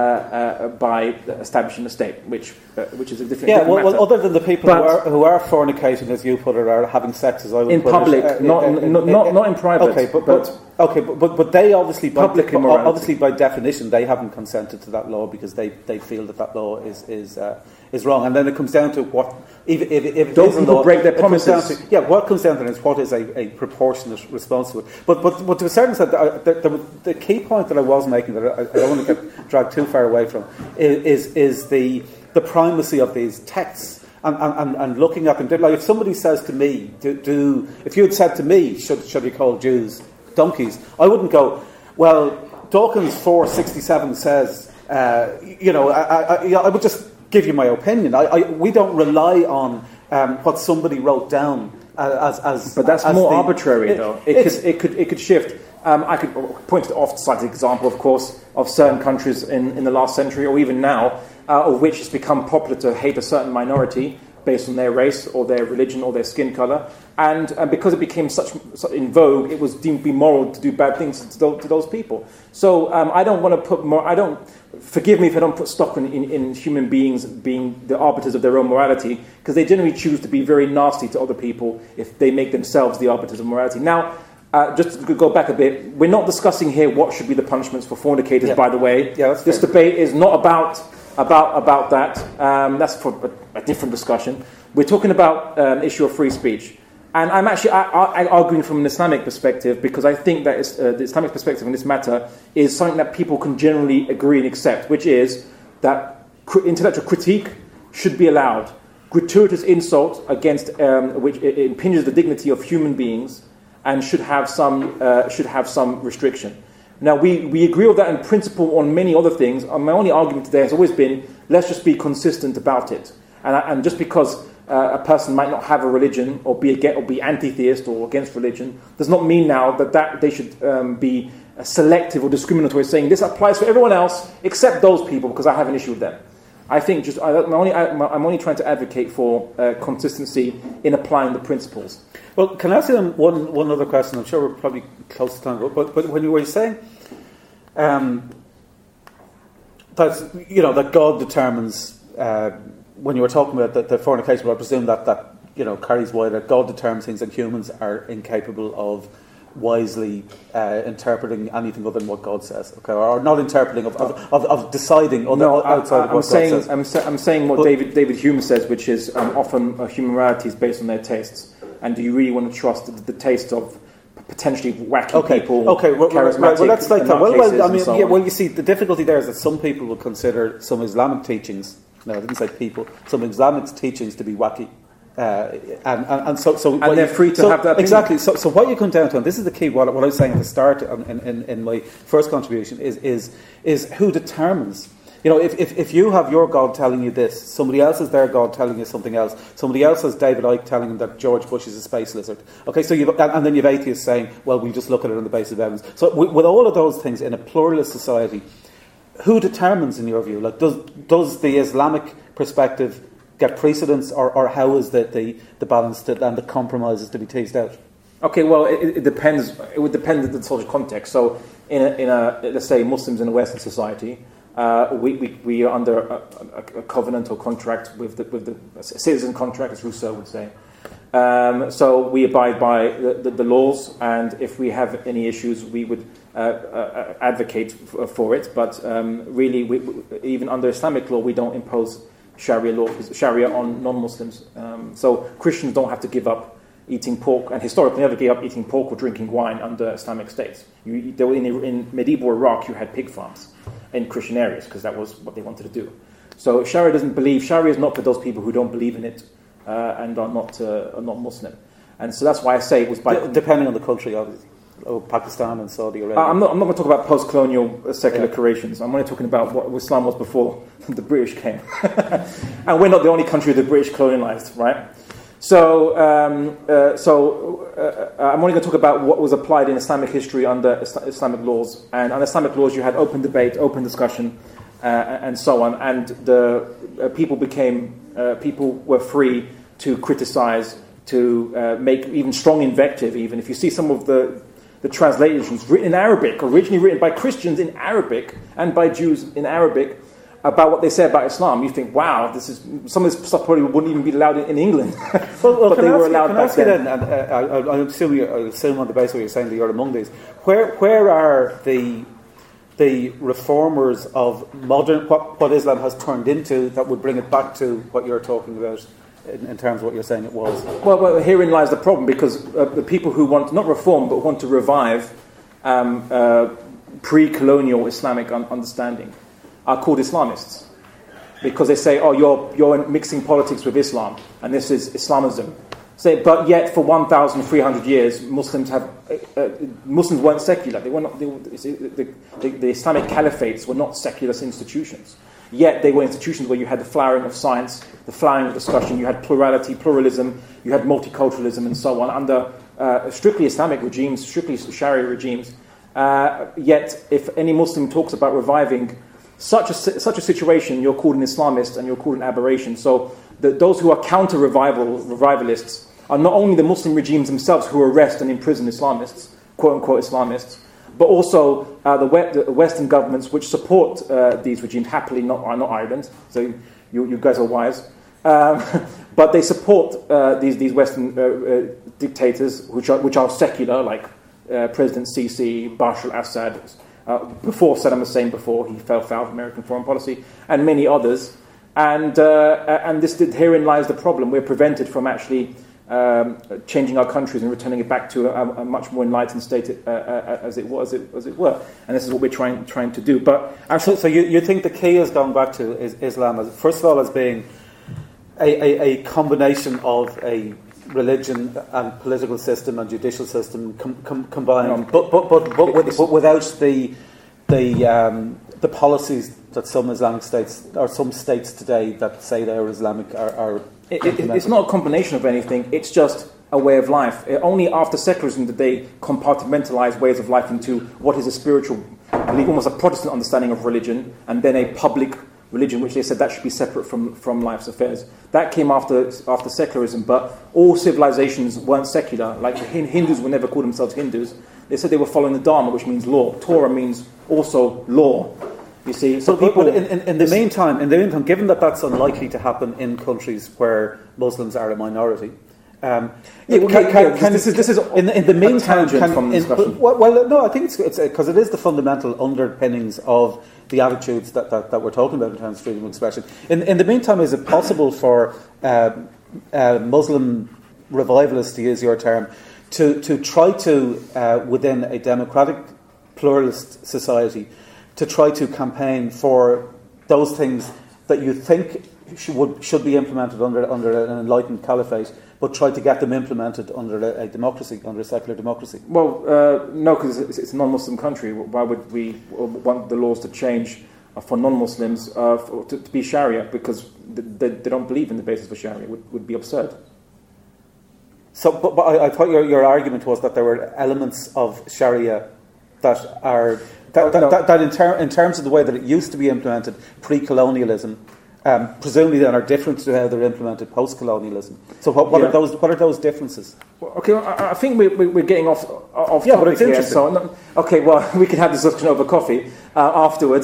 by establishing a state, which is a different. Yeah, well, other than the people who are fornicating, as you put it, are having sex, as I would in put public, it, not in private. Okay, but they obviously public immorality. Obviously by definition they haven't consented to that law because they feel that law is wrong, and then it comes down to what if those people break their promises. What comes down to is what is a proportionate response to it. But to a certain extent, the key point that I was making, that I don't want to get dragged too far away from, is the primacy of these texts and looking at them. Like if somebody says to me, if you had said to me, should we call Jews donkeys, I wouldn't go, well, Dawkins 4:67 says, I would just give you my opinion. We don't rely on what somebody wrote down But that's more arbitrary, though. It could shift. I could point to the oft-cited example, of course, of certain countries in the last century, or even now, of which it's become popular to hate a certain minority based on their race or their religion or their skin color, and because it became such in vogue, it was deemed to be moral to do bad things to those people. So I don't want to put more. Forgive me if I don't put stock in human beings being the arbiters of their own morality, because they generally choose to be very nasty to other people if they make themselves the arbiters of morality. Now, just to go back a bit, we're not discussing here what should be the punishments for fornicators, by the way. Yeah, this debate is not about that. That's for a different discussion. We're talking about issue of free speech. And I'm actually arguing from an Islamic perspective, because I think that the Islamic perspective in this matter is something that people can generally agree and accept, which is that intellectual critique should be allowed. Gratuitous insult against which impinges the dignity of human beings and should have some restriction. Now, we agree with that in principle on many other things. My only argument today has always been, let's just be consistent about it. And just because a person might not have a religion or be anti-theist or against religion does not mean now that they should be selective or discriminatory, saying this applies for everyone else except those people because I have an issue with them. I think I'm only trying to advocate for consistency in applying the principles. Well, can I ask you one other question? I'm sure we're probably close to time, but when you were saying that God determines, when you were talking about the fornication, I presume that carries wider. God determines things, and humans are incapable of wisely interpreting anything other than what God says, okay, or not interpreting of deciding outside of what God says. I'm saying what David Hume says, which is often human morality is based on their tastes. And do you really want to trust the taste of potentially wacky people? Okay, charismatic? Well, that's like that. Well, well, you see, the difficulty there is that some people will consider some Islamic teachings. No, I didn't say people. Some Islamic teachings to be wacky. And they're free to have that opinion. Exactly. So what you come down to, and this is the key. What I was saying at the start in my first contribution is who determines. If you have your God telling you this, somebody else has their God telling you something else. Somebody else has David Icke telling him that George Bush is a space lizard. Okay, so and then you've atheists saying, well, we just look at it on the basis of evidence. So with all of those things in a pluralist society, who determines, in your view? Like, does the Islamic perspective get precedence, or how is the balance and the compromises to be teased out? Okay, well, it depends. It would depend on the social context. So, in a let's say Muslims in a Western society, we are under a covenant or contract with the citizen contract, as Rousseau would say. So we abide by the laws, and if we have any issues, we would advocate for it. But really, even under Islamic law, we don't impose Sharia law, Sharia on non-Muslims. So Christians don't have to give up eating pork, and historically never gave up eating pork or drinking wine under Islamic states. In medieval Iraq, you had pig farms in Christian areas because that was what they wanted to do. So Sharia is not for those people who don't believe in it and are not Muslim. And so that's why I say it was by... Depending on the country, obviously. Pakistan and Saudi Arabia. I'm not going to talk about post-colonial secular creations. I'm only talking about what Islam was before the British came. And we're not the only country the British colonialised, right? So I'm only going to talk about what was applied in Islamic history under Islamic laws. And under Islamic laws, you had open debate, open discussion, and so on. And the people were free to criticise, to make even strong invective. Even if you see some of the translations written in Arabic, originally written by Christians in Arabic and by Jews in Arabic, about what they say about Islam, you think, wow, some of this stuff probably wouldn't even be allowed in England. But they were allowed back then. I assume on the basis of what you're saying that you're among these. Where are the reformers of modern, what Islam has turned into, that would bring it back to what you're talking about in terms of what you're saying it was? Well, herein lies the problem, because the people who want, not reform, but want to revive pre-colonial Islamic understanding are called Islamists, because they say, oh, you're mixing politics with Islam, and this is Islamism. But yet, for 1,300 years, Muslims weren't secular. They were not. The Islamic caliphates were not secular institutions. yet they were institutions where you had the flowering of science, the flowering of discussion, you had pluralism, you had multiculturalism and so on, under strictly Islamic regimes, strictly Sharia regimes. Yet, if any Muslim talks about reviving such a situation, you're called an Islamist and you're called an aberration. So those who are counter-revivalists are not only the Muslim regimes themselves who arrest and imprison Islamists, quote-unquote Islamists, but also the Western governments which support these regimes, happily are not Ireland, so you guys are wise. But they support these Western dictators which are secular, like President Sisi, Bashar al-Assad, before Saddam Hussein, before he fell foul of American foreign policy, and many others. And herein lies the problem. We're prevented from actually changing our countries and returning it back to a much more enlightened state as it were. And this is what we're trying to do. But so you think the key is going back to Islam, first of all, as being a combination of a religion and political system and judicial system combined, but without the policies that some Islamic states or some states today that say they are Islamic are. It's not a combination of anything. It's just a way of life. Only after secularism did they compartmentalize ways of life into what is a spiritual, almost a Protestant understanding of religion, and then a public religion, which they said that should be separate from life's affairs. That came after secularism, but all civilizations weren't secular. Like the Hindus would never call themselves Hindus. They said they were following the Dharma, which means law. Torah means also law. You see, so people. But in the meantime, given that that's unlikely to happen in countries where Muslims are a minority, this is in the meantime from the discussion. Well, no, I think it's because it is the fundamental underpinnings of the attitudes that we're talking about in terms of freedom of expression. In the meantime, is it possible for Muslim revivalists, to use your term, to try to within a democratic pluralist society, to try to campaign for those things that you think should be implemented under an enlightened caliphate, but try to get them implemented under a democracy, under a secular democracy? Well, no, because it's a non-Muslim country. Why would we want the laws to change for non-Muslims to be Sharia? Because they don't believe in the basis for Sharia. It would be absurd. So, but I thought your argument was that there were elements of Sharia that are in terms of the way that it used to be implemented pre-colonialism, presumably then are different to how they're implemented post-colonialism. So what are those differences? Well, okay, I think we're getting off yeah, topic but it's here. interesting. So, okay, well, we can have this discussion over coffee afterwards.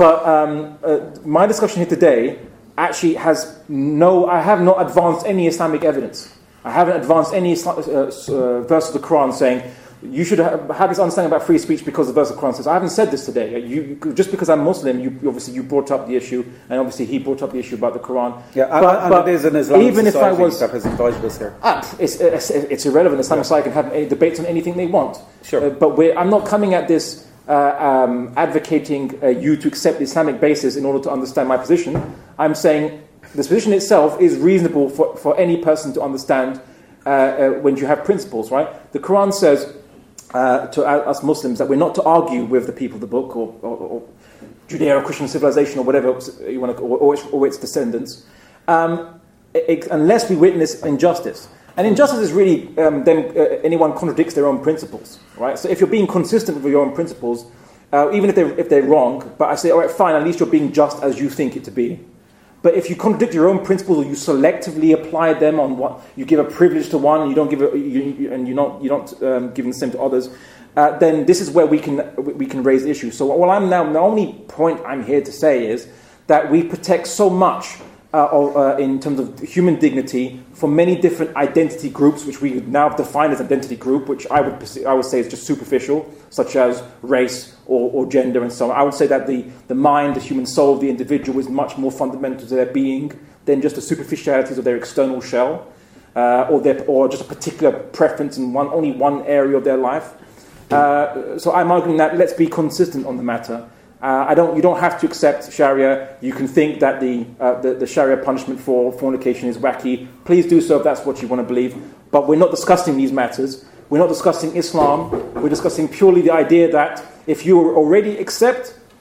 But my discussion here today actually I have not advanced any Islamic evidence. I haven't advanced any verse of the Quran saying you should have this understanding about free speech because the verse of the Quran says. I haven't said this today. Just because I'm Muslim, you brought up the issue, and obviously he brought up the issue about the Quran. Yeah, but it is an Islamic even society if I was, that has invited us here. It's irrelevant. Islamic society can have any debates on anything they want. Sure. But I'm not coming at this advocating you to accept the Islamic basis in order to understand my position. I'm saying this position itself is reasonable for any person to understand when you have principles, right? The Quran says to us Muslims that we're not to argue with the people of the book or Judeo-Christian civilization or whatever you want to call, or its descendants, unless we witness injustice. And injustice is really anyone contradicts their own principles, right? So if you're being consistent with your own principles, even if they're wrong, but I say, all right, fine, at least you're being just as you think it to be. But if you contradict your own principles, or you selectively apply them on what you give a privilege to one, and you don't give and you're not giving the same to others, then this is where we can raise issues. So the only point I'm here to say is that we protect so much in terms of human dignity for many different identity groups, which we now define as identity group, which I would say is just superficial, such as race or gender and so on. I would say that the mind, the human soul of the individual is much more fundamental to their being than just the superficialities of their external shell, or just a particular preference in only one area of their life. So I'm arguing that let's be consistent on the matter. You don't have to accept Sharia. You can think that the Sharia punishment for fornication is wacky. Please do so if that's what you want to believe. But we're not discussing these matters. We're not discussing Islam. We're discussing purely the idea that if you already accept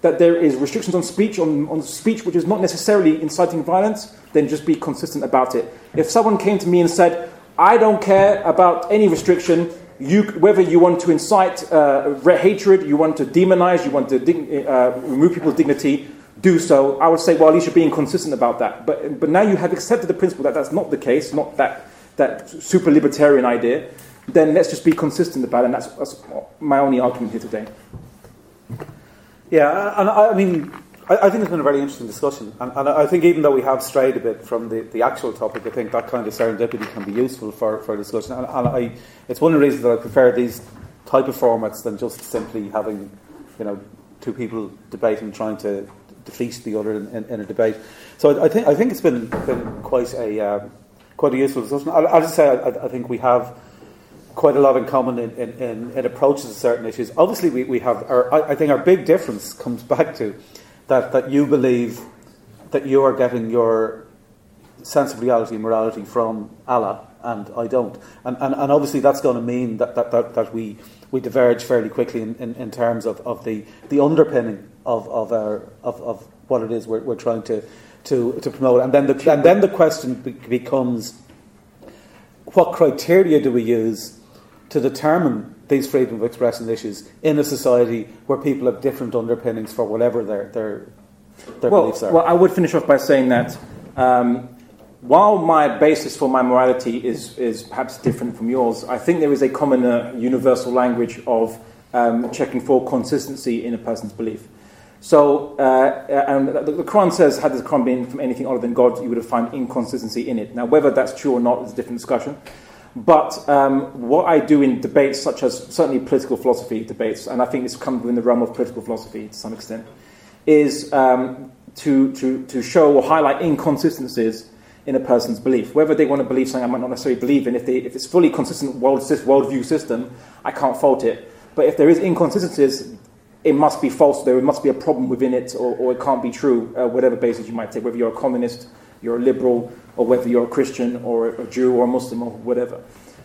that there is restrictions on speech which is not necessarily inciting violence, then just be consistent about it. If someone came to me and said, I don't care about any restriction, whether you want to incite hatred, you want to demonize, you want to remove people's dignity, do so. I would say, well, at least you're being consistent about that. But now you have accepted the principle that that's not the case, not that super libertarian idea, then let's just be consistent about it. And that's my only argument here today. Yeah, and I think it's been a very interesting discussion. And I think even though we have strayed a bit from the actual topic, I think that kind of serendipity can be useful for discussion. And it's one of the reasons that I prefer these type of formats than just simply having, two people debating, trying to defeat the other in a debate. So I think it's been quite a useful discussion. I'll just say I think we have quite a lot in common in approaches to certain issues. Obviously, we have. I think our big difference comes back to that you believe that you are getting your sense of reality and morality from Allah, and I don't. And obviously, that's going to mean that we diverge fairly quickly in terms of the underpinning of what it is we're trying to promote. And then the question becomes, what criteria do we use to determine these freedom of expression issues in a society where people have different underpinnings for whatever their beliefs are? Well, I would finish off by saying that while my basis for my morality is perhaps different from yours, I think there is a common universal language of checking for consistency in a person's belief. So, and the Quran says, had the Quran been from anything other than God, you would have found inconsistency in it. Now, whether that's true or not is a different discussion. But what I do in debates, such as certainly political philosophy debates, and I think this comes within the realm of political philosophy to some extent, is to show or highlight inconsistencies in a person's belief. Whether they want to believe something I might not necessarily believe in, if it's fully consistent worldview system, I can't fault it. But if there is inconsistencies, it must be false. There must be a problem within it, or it can't be true, whatever basis you might take, whether you're a communist, you're a liberal, or whether you're a Christian, or a Jew, or a Muslim, or whatever.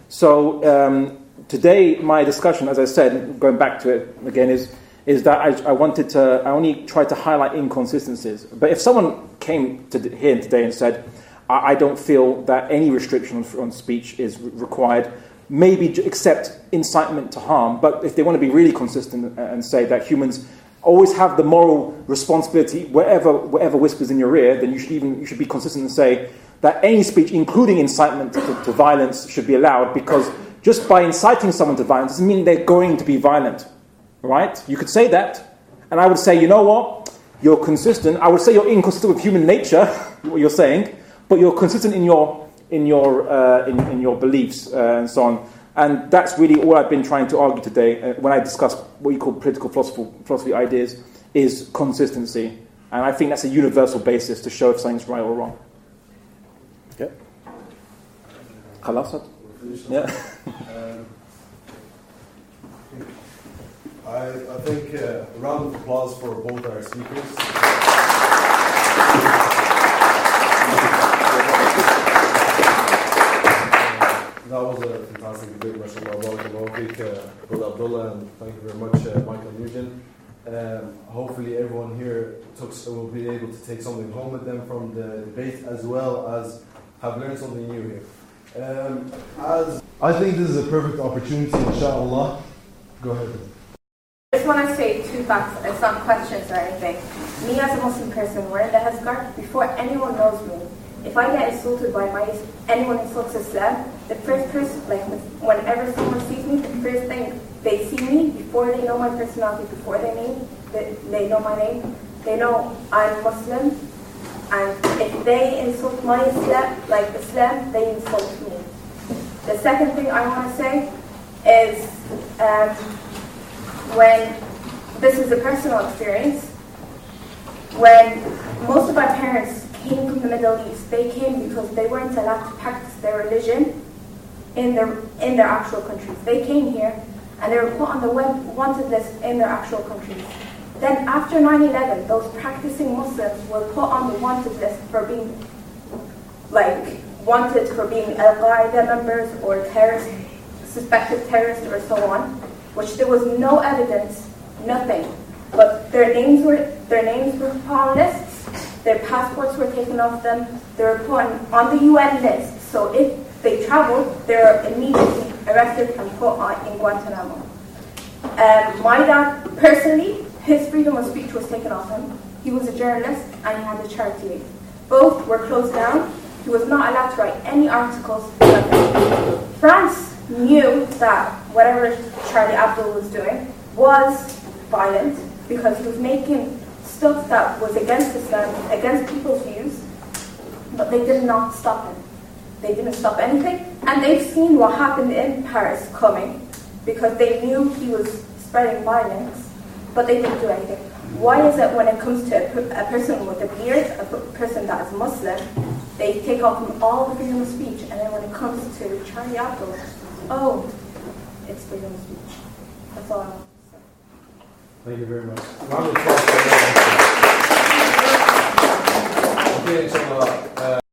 So today, my discussion, as I said, going back to it again, is that I only tried to highlight inconsistencies. But if someone came here today and said, I don't feel that any restriction on speech is required, maybe except incitement to harm. But if they want to be really consistent and say that humans always have the moral responsibility, whatever whispers in your ear, then you should be consistent and say that any speech, including incitement to violence, should be allowed, because just by inciting someone to violence doesn't mean they're going to be violent, right? You could say that, and I would say, you know what? You're consistent. I would say you're inconsistent with human nature, what you're saying, but you're consistent in your beliefs and so on. And that's really all I've been trying to argue today when I discuss what you call political philosophy ideas, is consistency. And I think that's a universal basis to show if something's right or wrong. Okay. Khalasat? Yeah. I think a round of applause for both our speakers. That was a fantastic debate, mashallah. Brother Abdullah, and thank you very much, Michael Nugent. Hopefully everyone here will be able to take something home with them from the debate, as well as have learned something new here. As I think this is a perfect opportunity, inshallah. Go ahead. I just want to say two facts. It's not questions or anything. Me as a Muslim person, wearing the headscarf, before anyone knows me, if I get insulted by anyone insults Islam, the first person, whenever someone sees me, the first thing they see me, before they know my personality, before they know my name, they know I'm Muslim. And if they insult my Islam, they insult me. The second thing I want to say is, when this is a personal experience, when most of our parents came from the Middle East, they came because they weren't allowed to practice their religion in their actual countries. They came here and they were put on the wanted list in their actual countries. Then after 9/11, those practicing Muslims were put on the wanted list for being wanted for being Al-Qaeda members or suspected terrorists or so on, which there was no evidence, nothing, but their names were put on lists, their passports were taken off them, they were put on the UN list. So if they traveled, they were immediately arrested and put in Guantanamo. My dad, personally, his freedom of speech was taken off him. He was a journalist and he had a charity aid. Both were closed down. He was not allowed to write any articles. Nothing. France knew that whatever Charlie Hebdo was doing was violent because he was making stuff that was against Islam, against people's views, but they did not stop him. They didn't stop anything, and they've seen what happened in Paris coming because they knew he was spreading violence, but they didn't do anything. Why is it when it comes to a person with a beard, a person that is Muslim, they take off from all the freedom of speech, and then when it comes to Charlie Hebdo, oh, it's freedom of speech. That's all I want to say. Thank you very much. Okay, inshallah.